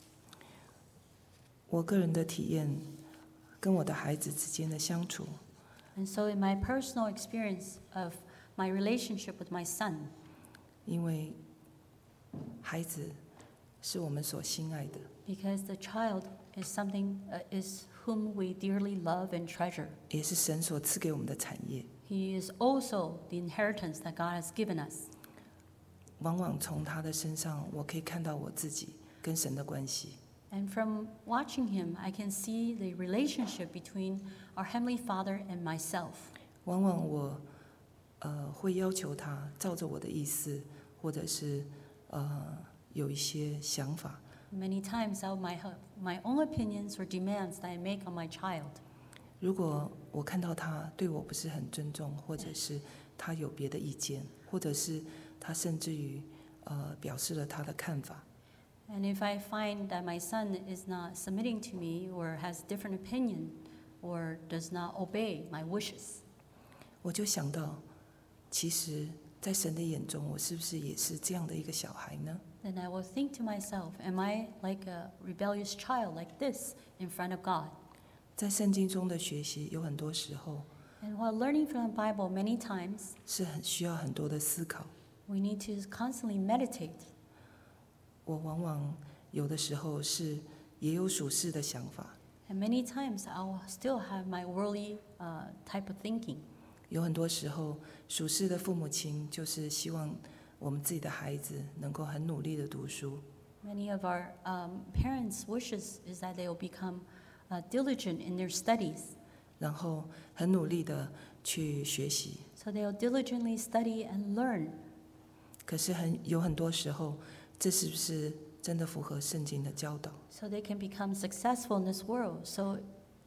我个人的体验，跟我的孩子之间的相处， And so in my personal experience of my relationship with my son, 因为孩子是我们所心爱的， because the child is something is whom we dearly love and treasure. 也是神所赐给我们的产业。 He is also the inheritance that God has given us. 往往从他的身上，我可以看到我自己跟神的关系。 And from watching him, I can see the relationship between our Heavenly Father and myself. 往往我会要求他照着我的意思，或者是有一些想法。 Many times out of my own opinions or demands that I make on my child. 如果我看到他对我不是很尊重，或者是他有别的意见，或者是他甚至于表示了他的看法， And if I find that my son is not submitting to me or has different opinion or does not obey my wishes, 我就想到，其实，在神的眼中，我是不是也是这样的一个小孩呢？ then I will think to myself, am I like a rebellious child like this in front of God? 在圣经中的学习，有很多时候 And while learning from the Bible, many times 是很需要很多的思考。 we need to constantly meditate. 我往往有的时候是也有属世的想法， And many times I'll still have my worldly type of thinking. 有很多时候属世的父母亲就是希望我们自己的孩子能够很努力的读书， Many of our parents' wishes is that they will become diligent in their studies. 然后很努力的去学习。 So they'll diligently study and learn. 可是有很多时候，这是不是真的符合圣经的教导？ So they can become successful in this world. So,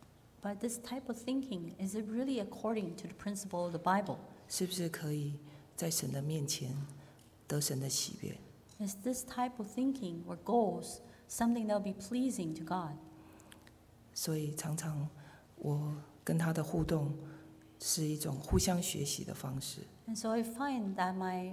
but this type of thinking, is it really according to the principle of the Bible? 是不是可以在神的面前得神的喜悦？ Is this type of thinking or goals something that will be pleasing to God? 所以常常我跟他的互动是一种互相学习的方式。 And so I find that my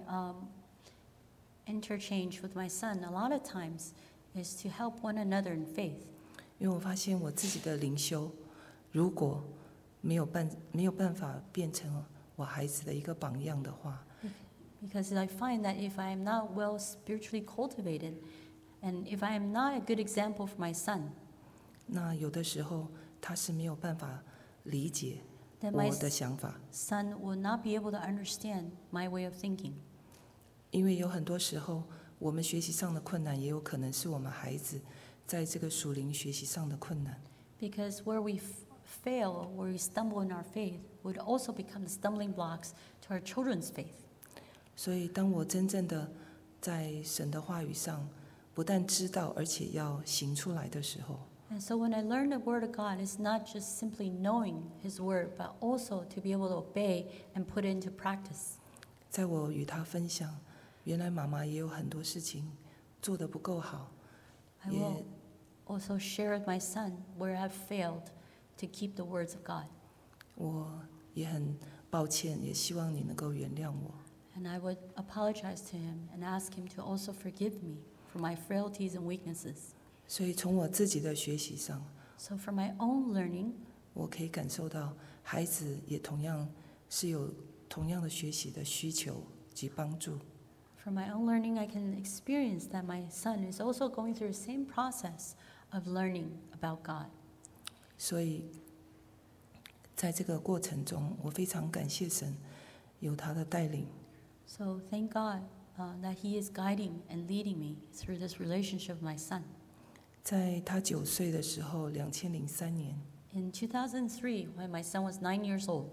interchange with my son a lot of times is to help one another in faith. 因为我发现我自己的灵修，如果没有办法变成我孩子的一个榜样的话， Because I find that if I am not well spiritually cultivated, and if I am not a good example for my son, 那有的时候他是没有办法理解 then my 我的想法， son will not be able to understand my way of thinking. 因为有很多时候我们学习上的困难，也有可能是我们孩子在这个属灵学习上的困难。 Because where we fail, where we stumble in our faith, would also become the stumbling blocks to our children's faith. 所以，当我真正的在神的话语上，不但知道，而且要行出来的时候， And so when I learn the Word of God, it's not just simply knowing His Word, but also to be able to obey and put it into practice. 在我与他分享，原来妈妈也有很多事情做得不够好， I will also share with my son where I've failed to keep the words of God. 我也很抱歉，也希望你能够原谅我。 And I would apologize to him and ask him to also forgive me for my frailties and weaknesses. 所以，从我自己的学习上， So for my own learning, 我可以感受到孩子也同样是有同样的学习的需求及帮助。 for my own learning, I can experience that my son is also going through the same process of learning about God. 所以，在这个过程中，我非常感谢神有他的带领。 So thank God that He is guiding and leading me through this relationship with my son. 在他9岁的时候，2003年， In 2003, when my son was 9 years old,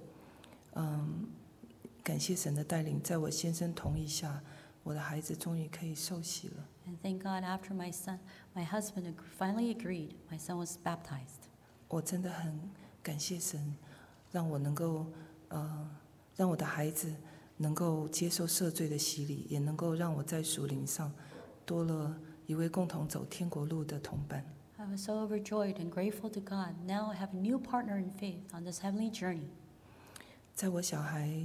感谢神的带领，在我先生同意下，我的孩子终于可以受洗了。 and thank God after my husband finally agreed, my son was baptized. 我真的很感谢神，让我能够，让我的孩子能够接受赦罪的洗礼，也能够让我在属灵上多了一位共同走天国路的同伴。 I was so overjoyed and grateful to God. Now I have a new partner in faith on this heavenly journey. 在我小孩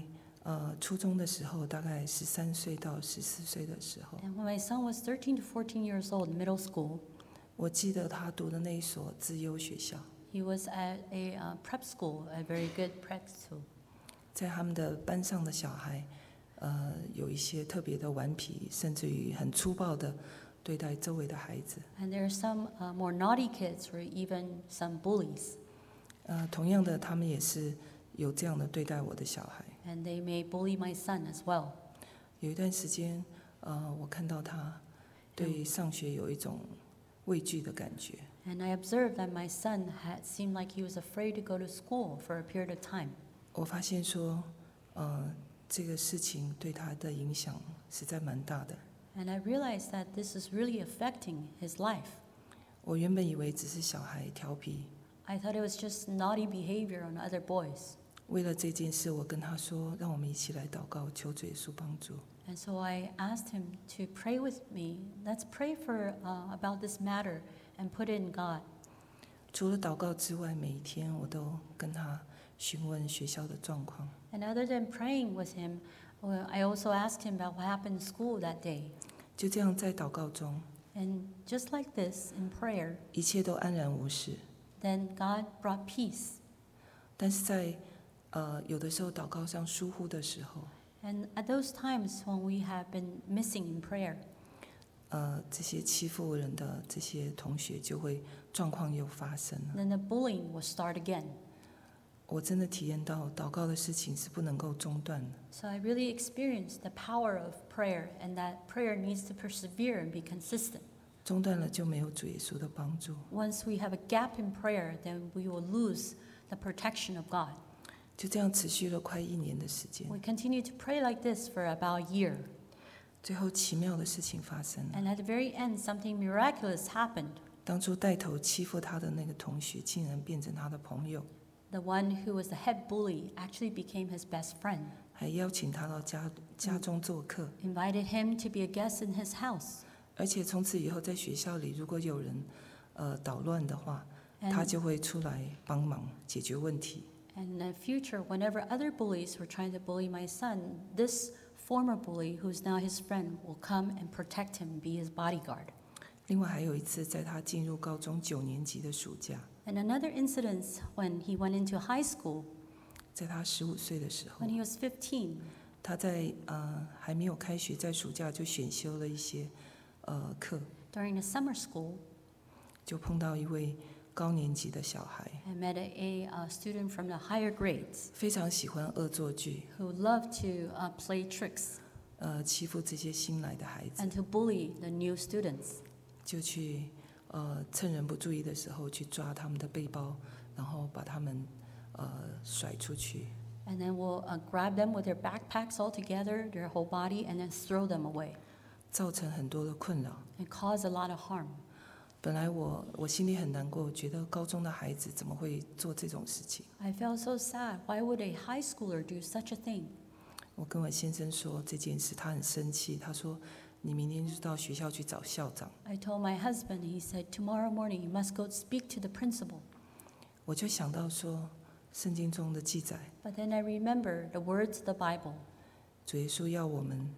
初中的时候，大概13岁到14岁的时候， And when my son was 13 to 14 years old, middle school, 我记得他读的那一所资优学校， he was at a prep school, a very good prep school. 在他们的班上的小孩，有一些特别的顽皮，甚至于很粗暴的对待周围的孩子。 And there are some more naughty kids or even some bullies. 同样的，他们也是有这样的对待我的小孩。 And they may bully my son as well. 有一段时间，我看到他对上学有一种畏惧的感觉。 And I observed that my son had seemed like he was afraid to go to school for a period of time. 我发现说，这个事情对他的影响实在蛮大的。 And I realized that this is really affecting his life. 我原本以为只是小孩调皮， I thought it was just naughty behavior on other boys. 为了这件事，我跟他说，让我们一起来祷告，求主耶稣帮助。 And so I asked him to pray with me. Let's pray for about this matter and put it in God. 除了祷告之外，每一天我都跟他询问学校的状况。 And other than praying with him, I also asked him about what happened in school that day. 就这样在祷告中， And just like this, in prayer, 一切都安然无事。 then God brought peace. 但是在有的时候祷告上疏忽的时候， And at those times when we have been missing in prayer, 这些欺负人的这些同学就会状况又发生了。 then the bullying will start again. 我真的体验到祷告的事情是不能够中断的。 So I really experienced the power of prayer and that prayer needs to persevere and be consistent. 中断了就没有主耶稣的帮助。 Once we have a gap in prayer, then we will lose the protection of God. 就这样持续了快1年的时间， We continue to pray like this for about a year. 最后奇妙的事情发生了。 And at the very end, something miraculous happened. 当初带头欺负他的那个同学，竟然变成他的朋友， The one who was the head bully actually became his best friend, 还邀请他到家中做客， invited him to be a guest in his house. 而且从此以后在学校里，如果有人捣乱的话， And 他就会出来帮忙解决问题。 And in the future, whenever other bullies were trying to bully my son, this former bully, who's now his friend, will come and protect him, be his bodyguard. 另外还有一次，在他进入高中9年级的暑假， And another incident when he went into high school, 在他15岁的时候 when，he was 15, 他在还没有开学，在暑假就选修了一些课， during the summer school, 就碰到一位高年级的小孩， I met a student from the higher grades 非常喜欢恶作剧， who loved to play tricks 欺负这些新来的孩子， and to bully the new students. 就去趁人不注意的时候去抓他们的背包，然后把他们甩出去。 And then we'll grab them with their backpacks all together, their whole body, and then throw them away 造成很多的困扰。 and cause a lot of harm. 本来我心里很难过，觉得高中的孩子怎么会做这种事情？ I felt so sad. Why would a high schooler do such a thing? 我跟我先生说这件事，他很生气，他说：“你明天就到学校去找校长。 I told my husband, he said, tomorrow morning you must go speak to the principal. ” 我就想到说，圣经中的记载， But then I remember the words of the Bible. 主耶稣要我们，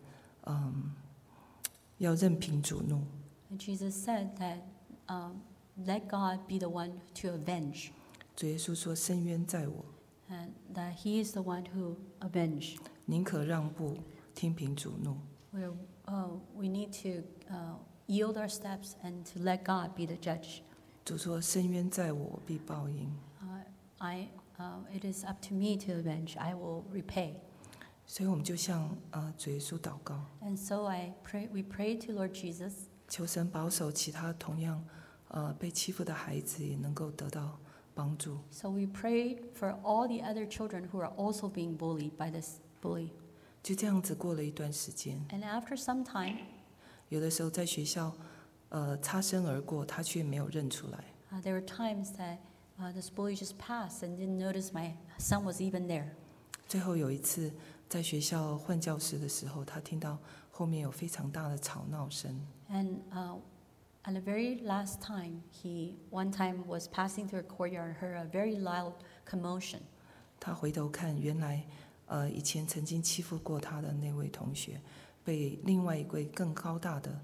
要任凭主怒。 And Jesus said that let God be the one to avenge. 主耶稣说：“深渊在我， And that he is the one who avenge. 宁可让步，听凭主怒。” We need to yield our steps and to let God be the judge. 主说：“深渊在我，我必报应。” It is up to me to avenge. I will repay. 所以我们就向主耶稣祷告， And so we pray to Lord Jesus, 求神保守其他同样被欺负的孩子也能够得到帮助。 so we prayed for all the other children who are also being bullied by this bully. 就这样子过了一段时间， And after some time, 有的时候在学校擦身而过，他却没有认出来。 there were times that this bully just passed and didn't notice my son was even there. 最后有一次在学校换教室的时候，他听到后面有非常大的吵闹声， And at the very last time, he one time was passing through a courtyard and heard a very loud commotion. 他回头看，原来以前曾经欺负过他的那位同学，被另外一位更高大的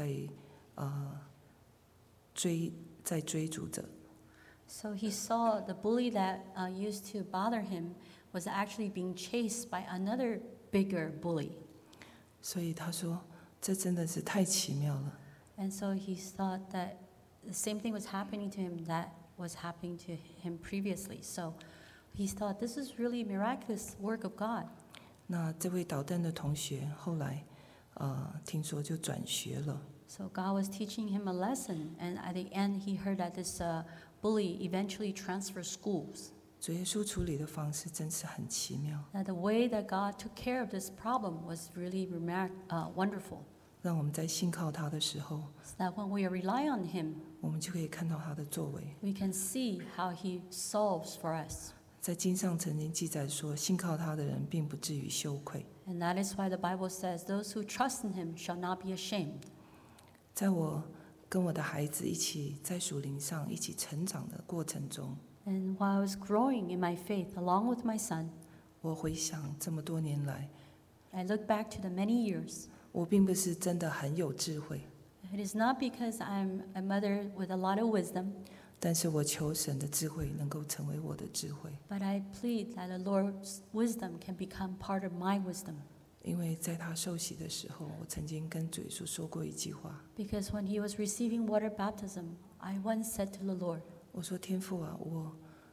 在追逐着。 So he saw the bully that used to bother him was actually being chased by another bigger bully. 所以他说，这真的是太奇妙了。 And so he thought that the same thing was happening to him that was happening to him previously. So he thought this is really miraculous work of God. 那这位捣蛋的同学后来，听说就转学了。 So God was teaching him a lesson, and at the end he heard that this bully eventually transferred schools. 主耶稣处理的方式真是很奇妙， That the way that God took care of this problem was really wonderful. 让我们在信靠他的时候， So that when we rely on Him, 我们就可以看到他的作为。 we can see how He solves for us. 在经上曾经记载说，信靠他的人并不至于羞愧。 And that is why the Bible says, those who trust in Him shall not be ashamed. 在我跟我的孩子一起在属灵上一起成长的过程中， And while I was growing in my faith along with my son, 我回想这么多年来， I look back to the many years. 我并不是真的很有智慧， It is not because I'm a mother with a lot of wisdom, 但是我求神的智慧能够成为我的智慧， but I plead that the Lord's wisdom can become part of my wisdom. 因为在他受洗的时候，我曾经跟主耶稣说过一句话， Because when he was receiving water baptism, I once said to the Lord, 我说天父啊，我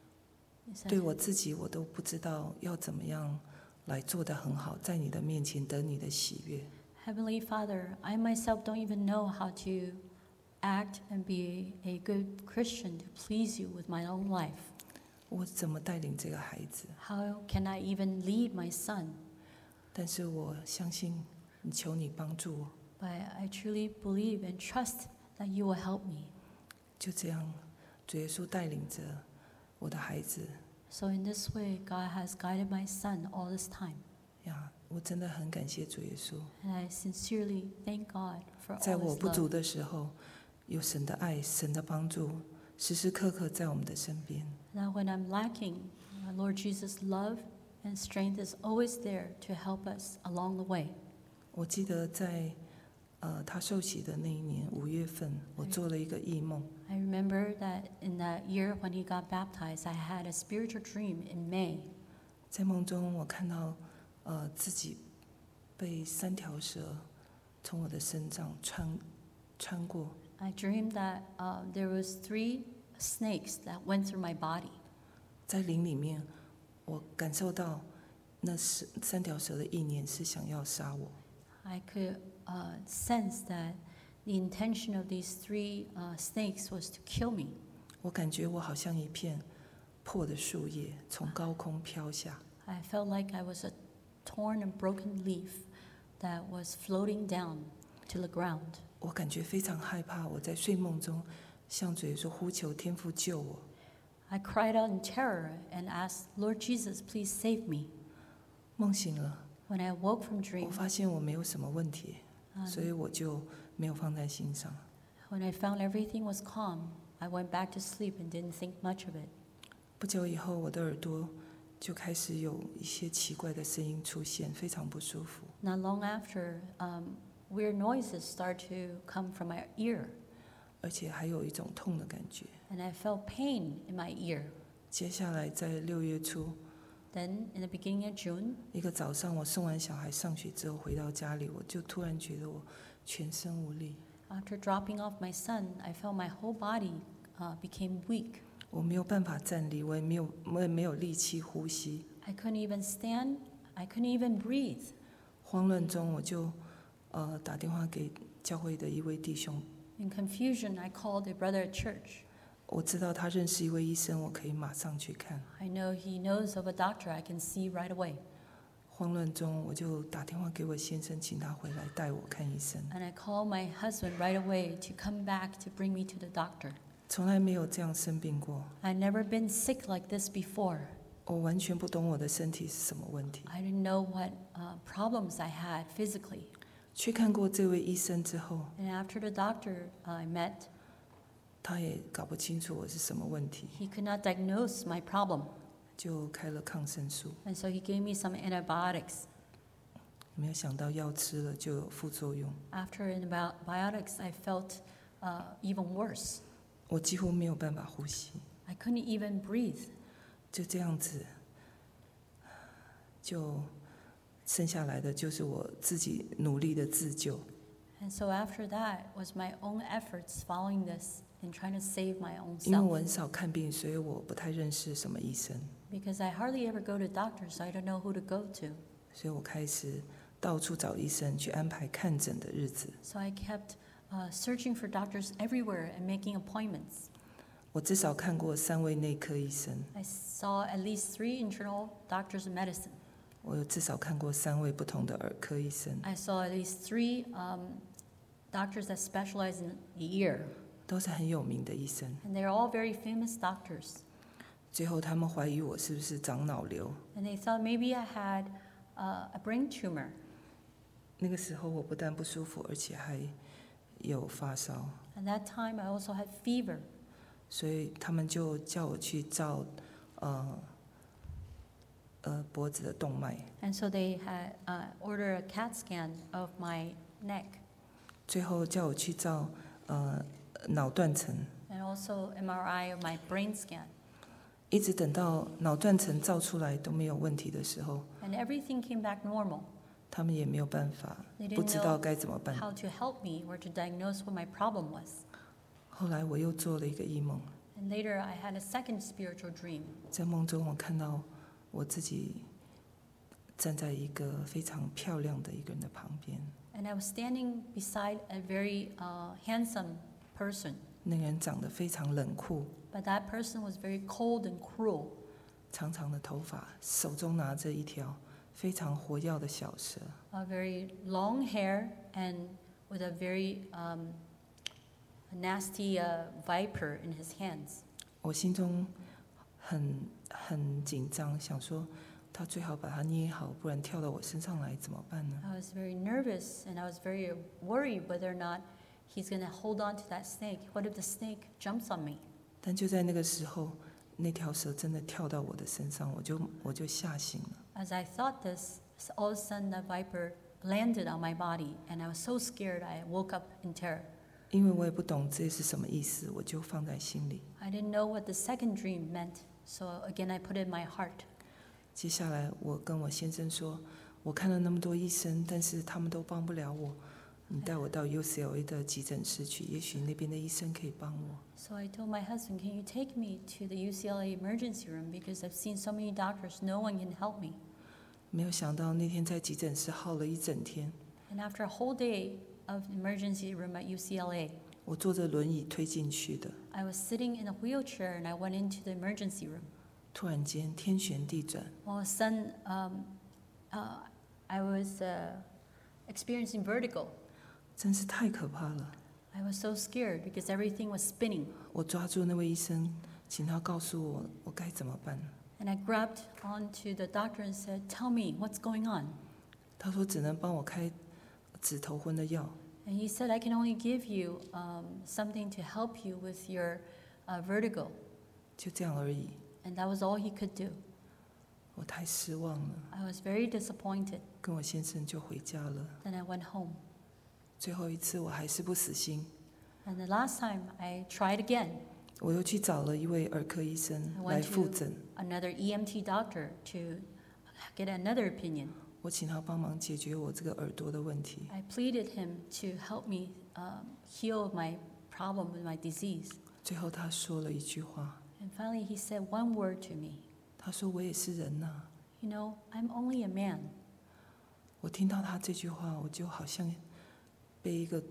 he said, 对我自己我都不知道要怎么样来做得很好，在你的面前得你的喜悦。 Heavenly Father, I myself don't even know how to act and be a good Christian to please you with my own life. 我怎么带领这个孩子？ How can I even lead my son? 但是我相信你，求你帮助我。 But I truly believe and trust that you will help me. 就这样，主耶稣带领着我的孩子 So in this way, God has guided my son all this time. 呀，我真的很感谢主耶稣。 And I sincerely thank God for 在 all 我 his 不足 love. 的时候，有神的爱、神的帮助，时时刻刻在我们的身边。 Now when I'm lacking, Lord Jesus' love and strength is always there to help us along the way. 我记得在他受洗的那一年5月份，我做了一个异梦。 I remember that in that year when he got baptized, I had a spiritual dream in May. 在梦中，我看到自己被3条蛇从我的身上穿过。 I dreamed that there was 3 snakes that went through my body. 在灵里面，我感受到那3条蛇的意念是想要杀我。 I could sense that the intention of these 3 snakes was to kill me. 我感觉我好像一片破的树叶从高空飘下， I felt like I was a torn and broken leaf that was floating down to the ground. 我感觉非常害怕。我在睡梦中向主耶稣呼求天父救我。 I cried out in terror and asked, Lord Jesus, please save me. 梦醒了， When I woke from 我 dream, 发现我没有什么问题，所以我就没有放在心上。 when I found everything was calm, I went back to sleep and didn't think much of it. 不久以后，我的耳朵就开始有一些奇怪的声音出现，非常不舒服。 Not long after, weird noises start to come from my ear, 而且还有一种痛的感觉。 and I felt pain in my ear. 接下来在6月初， Then, in the beginning of June, 一个早上，我送完小孩上学之后回到家里，我就突然觉得我全身无力， after dropping off my son, I felt my whole body became weak. 我没有办法站立，我也没有力气呼吸。 I couldn't even stand. I couldn't even breathe. 慌乱中，我就打电话给教会的一位弟兄， In confusion, I called a brother at church. 我知道他认识一位医生，我可以马上去看。 I know he knows of a doctor I can see right away. 慌乱中，我就打电话给我先生，请他回来带我看医生。 And I called my husband right away to come back to bring me to the doctor. 从来没有这样生病过， I'd never been sick like this before. 我完全不懂我的身体是什么问题。 I didn't know what problems I had physically. 去看过这位医生之后， And after the doctor I met, 他也搞不清楚我是什么问题， he could not diagnose my problem. 就开了抗生素。 And so he gave me some antibiotics. 没有想到药吃了就有副作用， After antibiotics, I felt even worse. 我几乎没有办法呼吸， I couldn't even breathe. 就这样子，就剩下来的就是我自己努力的自救。 And so after that was my own efforts following this and trying to save my own 因为我 self. 很少看病，所以我不太认识什么医生， Because I hardly ever go to doctors, so I don't know who to go to. 所以我开始到处找医生去安排看诊的日子。 So I kept searching for doctors everywhere and making appointments. 我至少看过3位内科医生， I saw at least 3 internal doctors of medicine. 我有至少看过3位不同的耳科医生， I saw at least 3 doctors that specialize in the ear. 都是很有名的医生。 And they're all very famous doctors. 最后他们怀疑我是不是长脑瘤。 And they thought maybe I had a brain tumor. 那个时候我不但不舒服，而且还有发烧， At that time, I also had fever. 所以他们就叫我去照脖子的动脉。 And so they had ordered a CAT scan of my neck 最后叫我去照脑断层， and also MRI of my brain scan. 一直等到脑断层照出来都没有问题的时候， And everything came back normal. 他们也没有办法， They 不 didn't 知道 know 该怎么办。 how to help me or to diagnose what my problem was. 后来我又做了一个异梦， And later, I had a second spiritual dream. 在梦中我看到我自己站在一个非常漂亮的一个人的旁边， And I was standing beside a very handsome person. 那个人长得非常冷酷， But that person was very cold and cruel. 长长的头发，手中拿着一条非常活跃的小蛇。 A very long hair and with a very nasty viper in his hands. 我心中很紧张，想说他最好把它捏好，不然跳到我身上来怎么办呢？ I was very nervous and I was very worried whether or not he's going to hold on to that snake. What if the snake jumps on me? 但就在那个时候，那条蛇真的跳到我的身上，我就吓醒了。 As I thought this, all of a sudden the viper landed on my body and I was so scared I woke up in terror. 因为我也不懂这是什么意思，我就放在心里。 I didn't know what the second dream meant, so again I put it in my heart. 接下来我跟我先生说，我看了那么多医生，但是他们都帮不了我。你带我到 UCLA 的急诊室去，也许那边的医生可以帮我。 So I told my husband, can you take me to the UCLA emergency room because I've seen so many doctors, no one can help me. 没有想到那天在急诊室耗了一整天， And after a whole day of emergency room at UCLA, 我坐着轮椅推进去的。 I was sitting in a wheelchair and I went into the emergency room. 突然间天旋地转， All of a sudden, I was experiencing vertigo. 真是太可怕了。 I was so scared because everything was spinning. 我抓住那位医生，请他告诉我我该怎么办。 And I grabbed onto the doctor and said, tell me what's going on. 他说只能帮我开止头昏的药。 And he said, I can only give you something to help you with your vertigo. 就这样而已。 And that was all he could do. 我太失望了， I was very disappointed. 跟我先生就回家了。 Then I went home. 最后一次我还是不死心， And the last time I tried again. 我又去找了一位儿科医生 I 来 went 复 to 诊， another EMT doctor to get another opinion. 我请他帮忙解决我这个耳朵的问题。 I pleaded him to help me heal my problem with my disease. 最后他说了一句话， And finally he said one word to me. 他说我也是人呐、 You know, I'm only a man. 我听到他这句话，我就好像被一个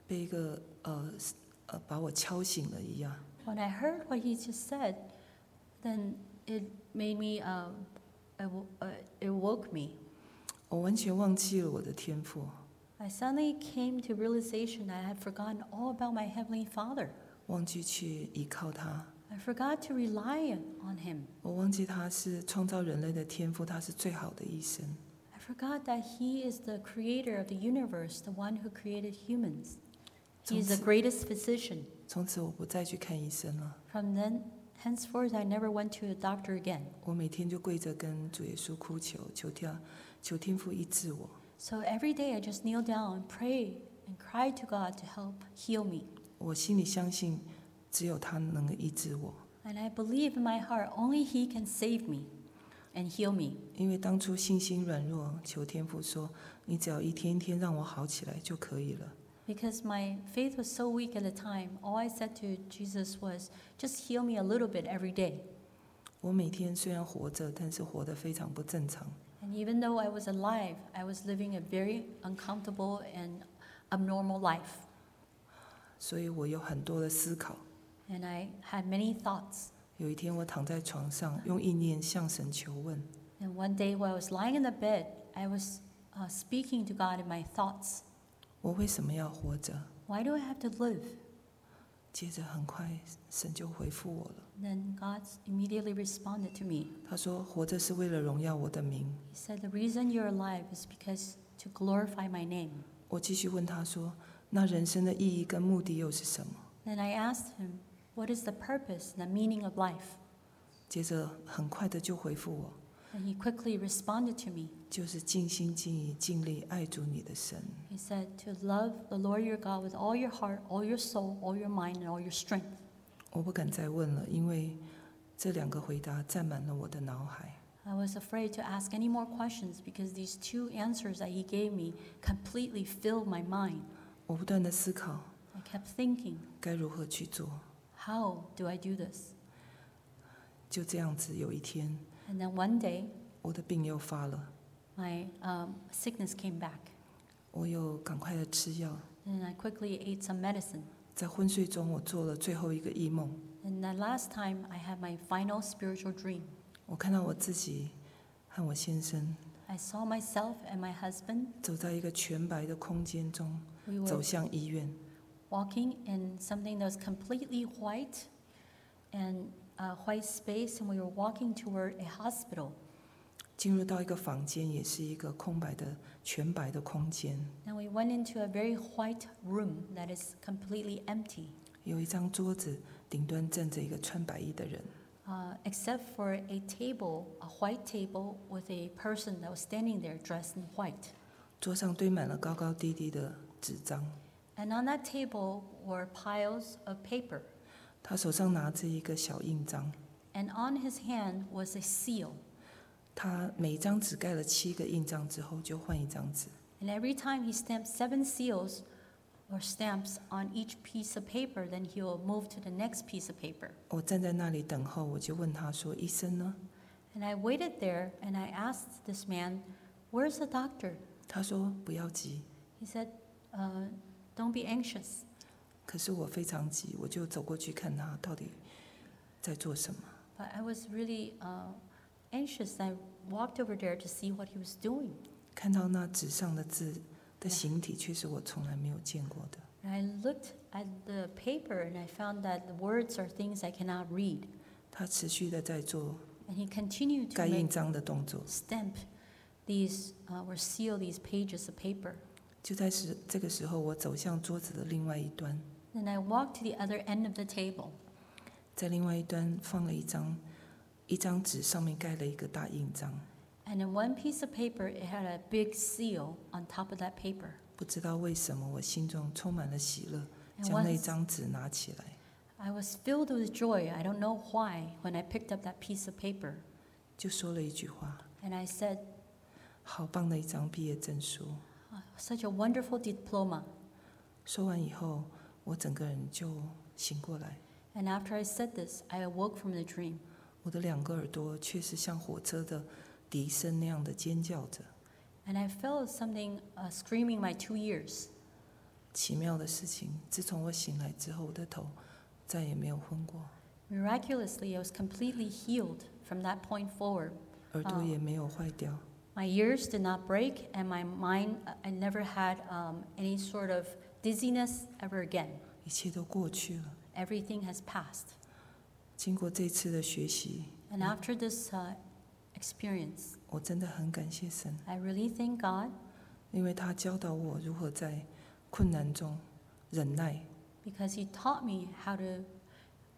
把我敲醒了一样。 When I heard what he just said, then it made me, it woke me. 我完全忘记了我的天赋， I suddenly came to realization that I had forgotten all about my Heavenly Father. 忘记去依靠他， I forgot to rely on Him. 我忘记他是创造人类的天赋，他是最好的医生。 I forgot that He is the creator of the universe, the one who created humans. He is the greatest physician. 从此我不再去看医生了， From then Henceforth, I never went to a doctor again. 我每天就跪着跟主耶稣哭求，求天父医治我。 So every day I just kneel down and pray and cry to God to help heal me. 我心里相信，只有他能医治我。 And I believe in my heart only He can save me and heal me. 因为当初信心软弱，求天父说：“你只要一天一天让我好起来就可以了。” Because my faith was so weak at the time, all I said to Jesus was, just heal me a little bit every day. 我每天虽然活着，但是活得非常不正常。 And even though I was alive, I was living a very uncomfortable and abnormal life. 所以我有很多的思考。 And I had many thoughts. 有一天，我躺在床上，用意念向神求问。 And one day while I was lying in the bed, I was speaking to God in my thoughts. 我为什么要活着？ Why do I have to live? 接着很快，神就回复我了。 Then God immediately responded to me. 他说：“活着是为了荣耀我的名。 He said, the reason you're alive is because to glorify my name. ” 我继续问他说：“那人生的意义跟目的又是什么 Then I asked him, what is the purpose and the meaning of life? 接着很快的就回复我， And he quickly responded to me. 就是尽心尽意尽力爱主你的神。 He said, to love the Lord your God with all your heart, all your soul, all your mind, and all your strength. 我不敢再问了，因为这两个回答占满了我的脑海。 I was afraid to ask any more questions because these two answers that he gave me completely filled my mind. 我不断的思考 I kept thinking, 该如何去做。 how do I do this? 就这样子，有一天 And then one day, 我的病又发了， my sickness came back. 我又赶快的吃药。 And I quickly ate some medicine. 在昏睡中，我做了最后一个异梦。 And that last time, I had my final spiritual dream. 我看到我自己和我先生 I saw myself and my husband. 走在一个全白的空间中， We 走 were 向医院。 walking in something that was completely white and a white space, and we were walking toward a hospital. 进入到一个房间，也是一个空白的、全白的空间。 And we went into a very white room that is completely empty, 有一张桌子，顶端站着一个穿白衣的人。 except for a table, a white table with a person that was standing there dressed in white. 桌上堆满了高高低低的纸张。 And on that table were piles of paper. 他手上拿着一个小印章， And on his hand was a seal. 他每一张纸盖了7个印章之后，就换一张纸。 And every time he stamped 7 seals or stamps on each piece of paper, then he will move to the next piece of paper. 我站在那里等候，我就问他说：“医生呢 And I waited there and I asked this man, where's the doctor?？” 他说：“不要急。 He said, don't be anxious. ” 可是我非常急，我就走过去看他到底在做什么。 But I was really anxious. I walked over there to see what he was doing. 看到那纸上的字的形体，却是我从来没有见过的。 And I looked at the paper and I found that the words are things I cannot read. 他持续的在做 And he continued to 盖印 make 章的动作。 stamp these or seal these pages of paper. 就在这个时候，我走向桌子的另外一端， Then I walked to the other end of the table. 在另外一端放了一张纸，上面盖了一个大印章。 And in one piece of paper, it had a big seal on top of that paper. 不知道为什么，我心中充满了喜乐， And 将那 once 张纸拿起来， I was filled with joy. I don't know why when I picked up that piece of paper. 就说了一句话 And I said, 好棒的一张毕业证书。 such a wonderful diploma. 说完以后，我整个人就醒过来， And after I said this, I awoke from the dream. 我的2个耳朵却是像火车的笛声那样的尖叫着。 And I felt something screaming my 2 ears. 奇妙的事情，自从我醒来之后，我的头再也没有昏过， Miraculously, I was completely healed from that point forward. 耳朵也没有坏掉。 My ears did not break, and my mind, I never had any sort of dizziness ever again. 一切都过去了。 Everything has passed. 经过这次的学习， And after this experience, 我真的很感谢神， I really thank God 因为他教导我如何在困难中忍耐， because He taught me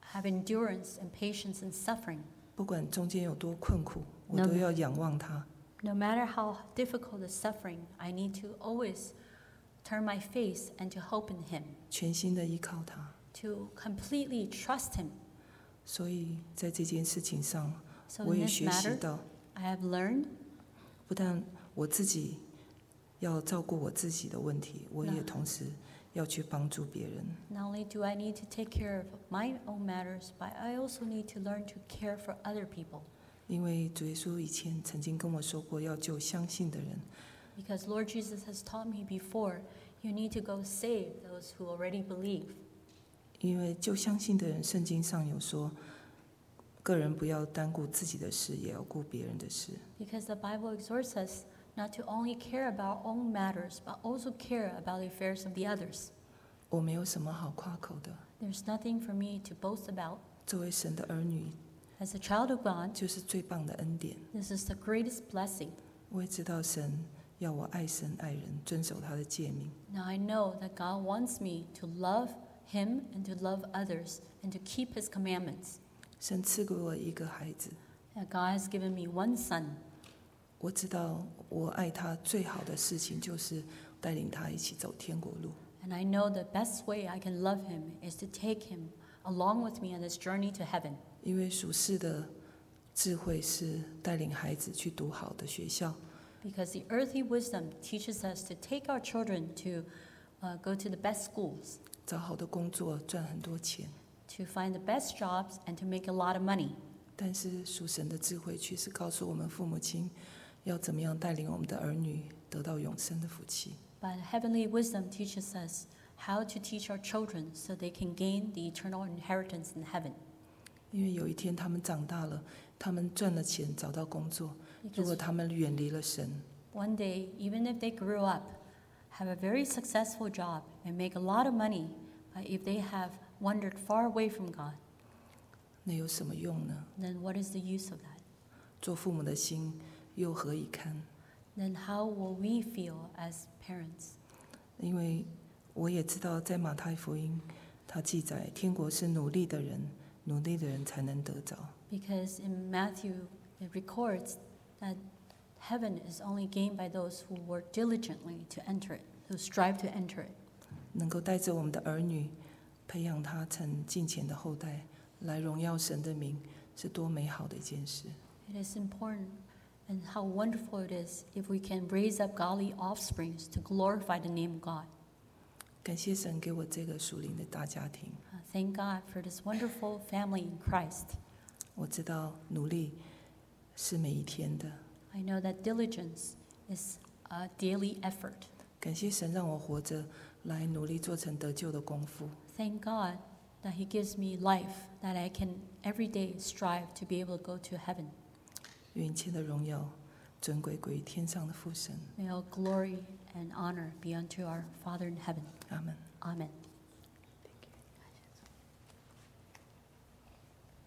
have endurance and patience in suffering. 不管中间有多困苦，我 No. 都要仰望他。 No matter how difficult the suffering, I need to always turn my face and to hope in Him, 全心的依靠他。 to completely trust Him. 所以在这件事情上， So 我 in 也 this 学习 matter, 到， I have learned 不但我自己要照顾我自己的问题，我也同时要去帮助别人。 not only do I need to take care of my own matters, but I also need to learn to care for other people. 因为主耶稣以前曾经跟我说过，要救相信的人。 Because Lord Jesus has taught me before, you need to go save those who already believe. 因为救相信的人，圣经上有说，个人不要单顾自己的事，也要顾别人的事。 Because the Bible exhorts us not to only care about our own matters, but also care about the affairs of the others. 我没有什么好夸口的。 There's nothing for me to boast about. 作为神的儿女， As a child of God, 就是最棒的恩典。 this is the greatest blessing. 我也知道神要我爱神爱人，遵守他的诫命。 Now I know that God wants me to love Him and to love others and to keep His commandments. 神赐给我一个孩子， And God has given me one son. 我知道我爱他最好的事情就是带领他一起走天国路。 And I know the best way I can love Him is to take Him along with me on this journey to heaven. 因为属世的智慧是带领孩子去读好的学校， Because the earthly wisdom teaches us to take our children to go to the best schools, 找好的工作，赚很多钱。 to find the best jobs, and to make a lot of money. 但是属神的智慧却是告诉我们父母亲要怎么样带领我们的儿女得到永生的福气。 But heavenly wisdom teaches us how to teach our children so they can gain the eternal inheritance in heaven. 因为有一天他们长大了，他们赚了钱，找到工作，如果 Because 他们远离了神， one day, even if they grew up, have a very successful job, and make a lot of money, but if they have wandered far away from God, 那有什么用呢？ then what is the use of that? 做父母的心又何以堪？ Then how will we feel as parents? 因为我也知道，在马太福音，他记载天国是努力的人，努力的人才能得着。 Because in Matthew, it records that heaven is only gained by those who work diligently to enter it, who strive to enter it. 能够带着我们的儿女，培养他成敬虔的后代，来荣耀神的名，是多美好的一件事。 It is important and how wonderful it is if we can raise up godly offsprings to glorify the name of God. 感谢神给我这个属灵的大家庭。 Thank God for this wonderful family in Christ. 我知道努力是每一天的， I know that diligence is a daily effort. 感谢神让我活着，来努力做成得救的功夫。 Thank God that He gives me life, that I can every day strive to be able to go to heaven. 愿一切的荣耀、尊贵归于天上的父神。 May all glory and honor be unto our Father in heaven. 阿门。 Amen.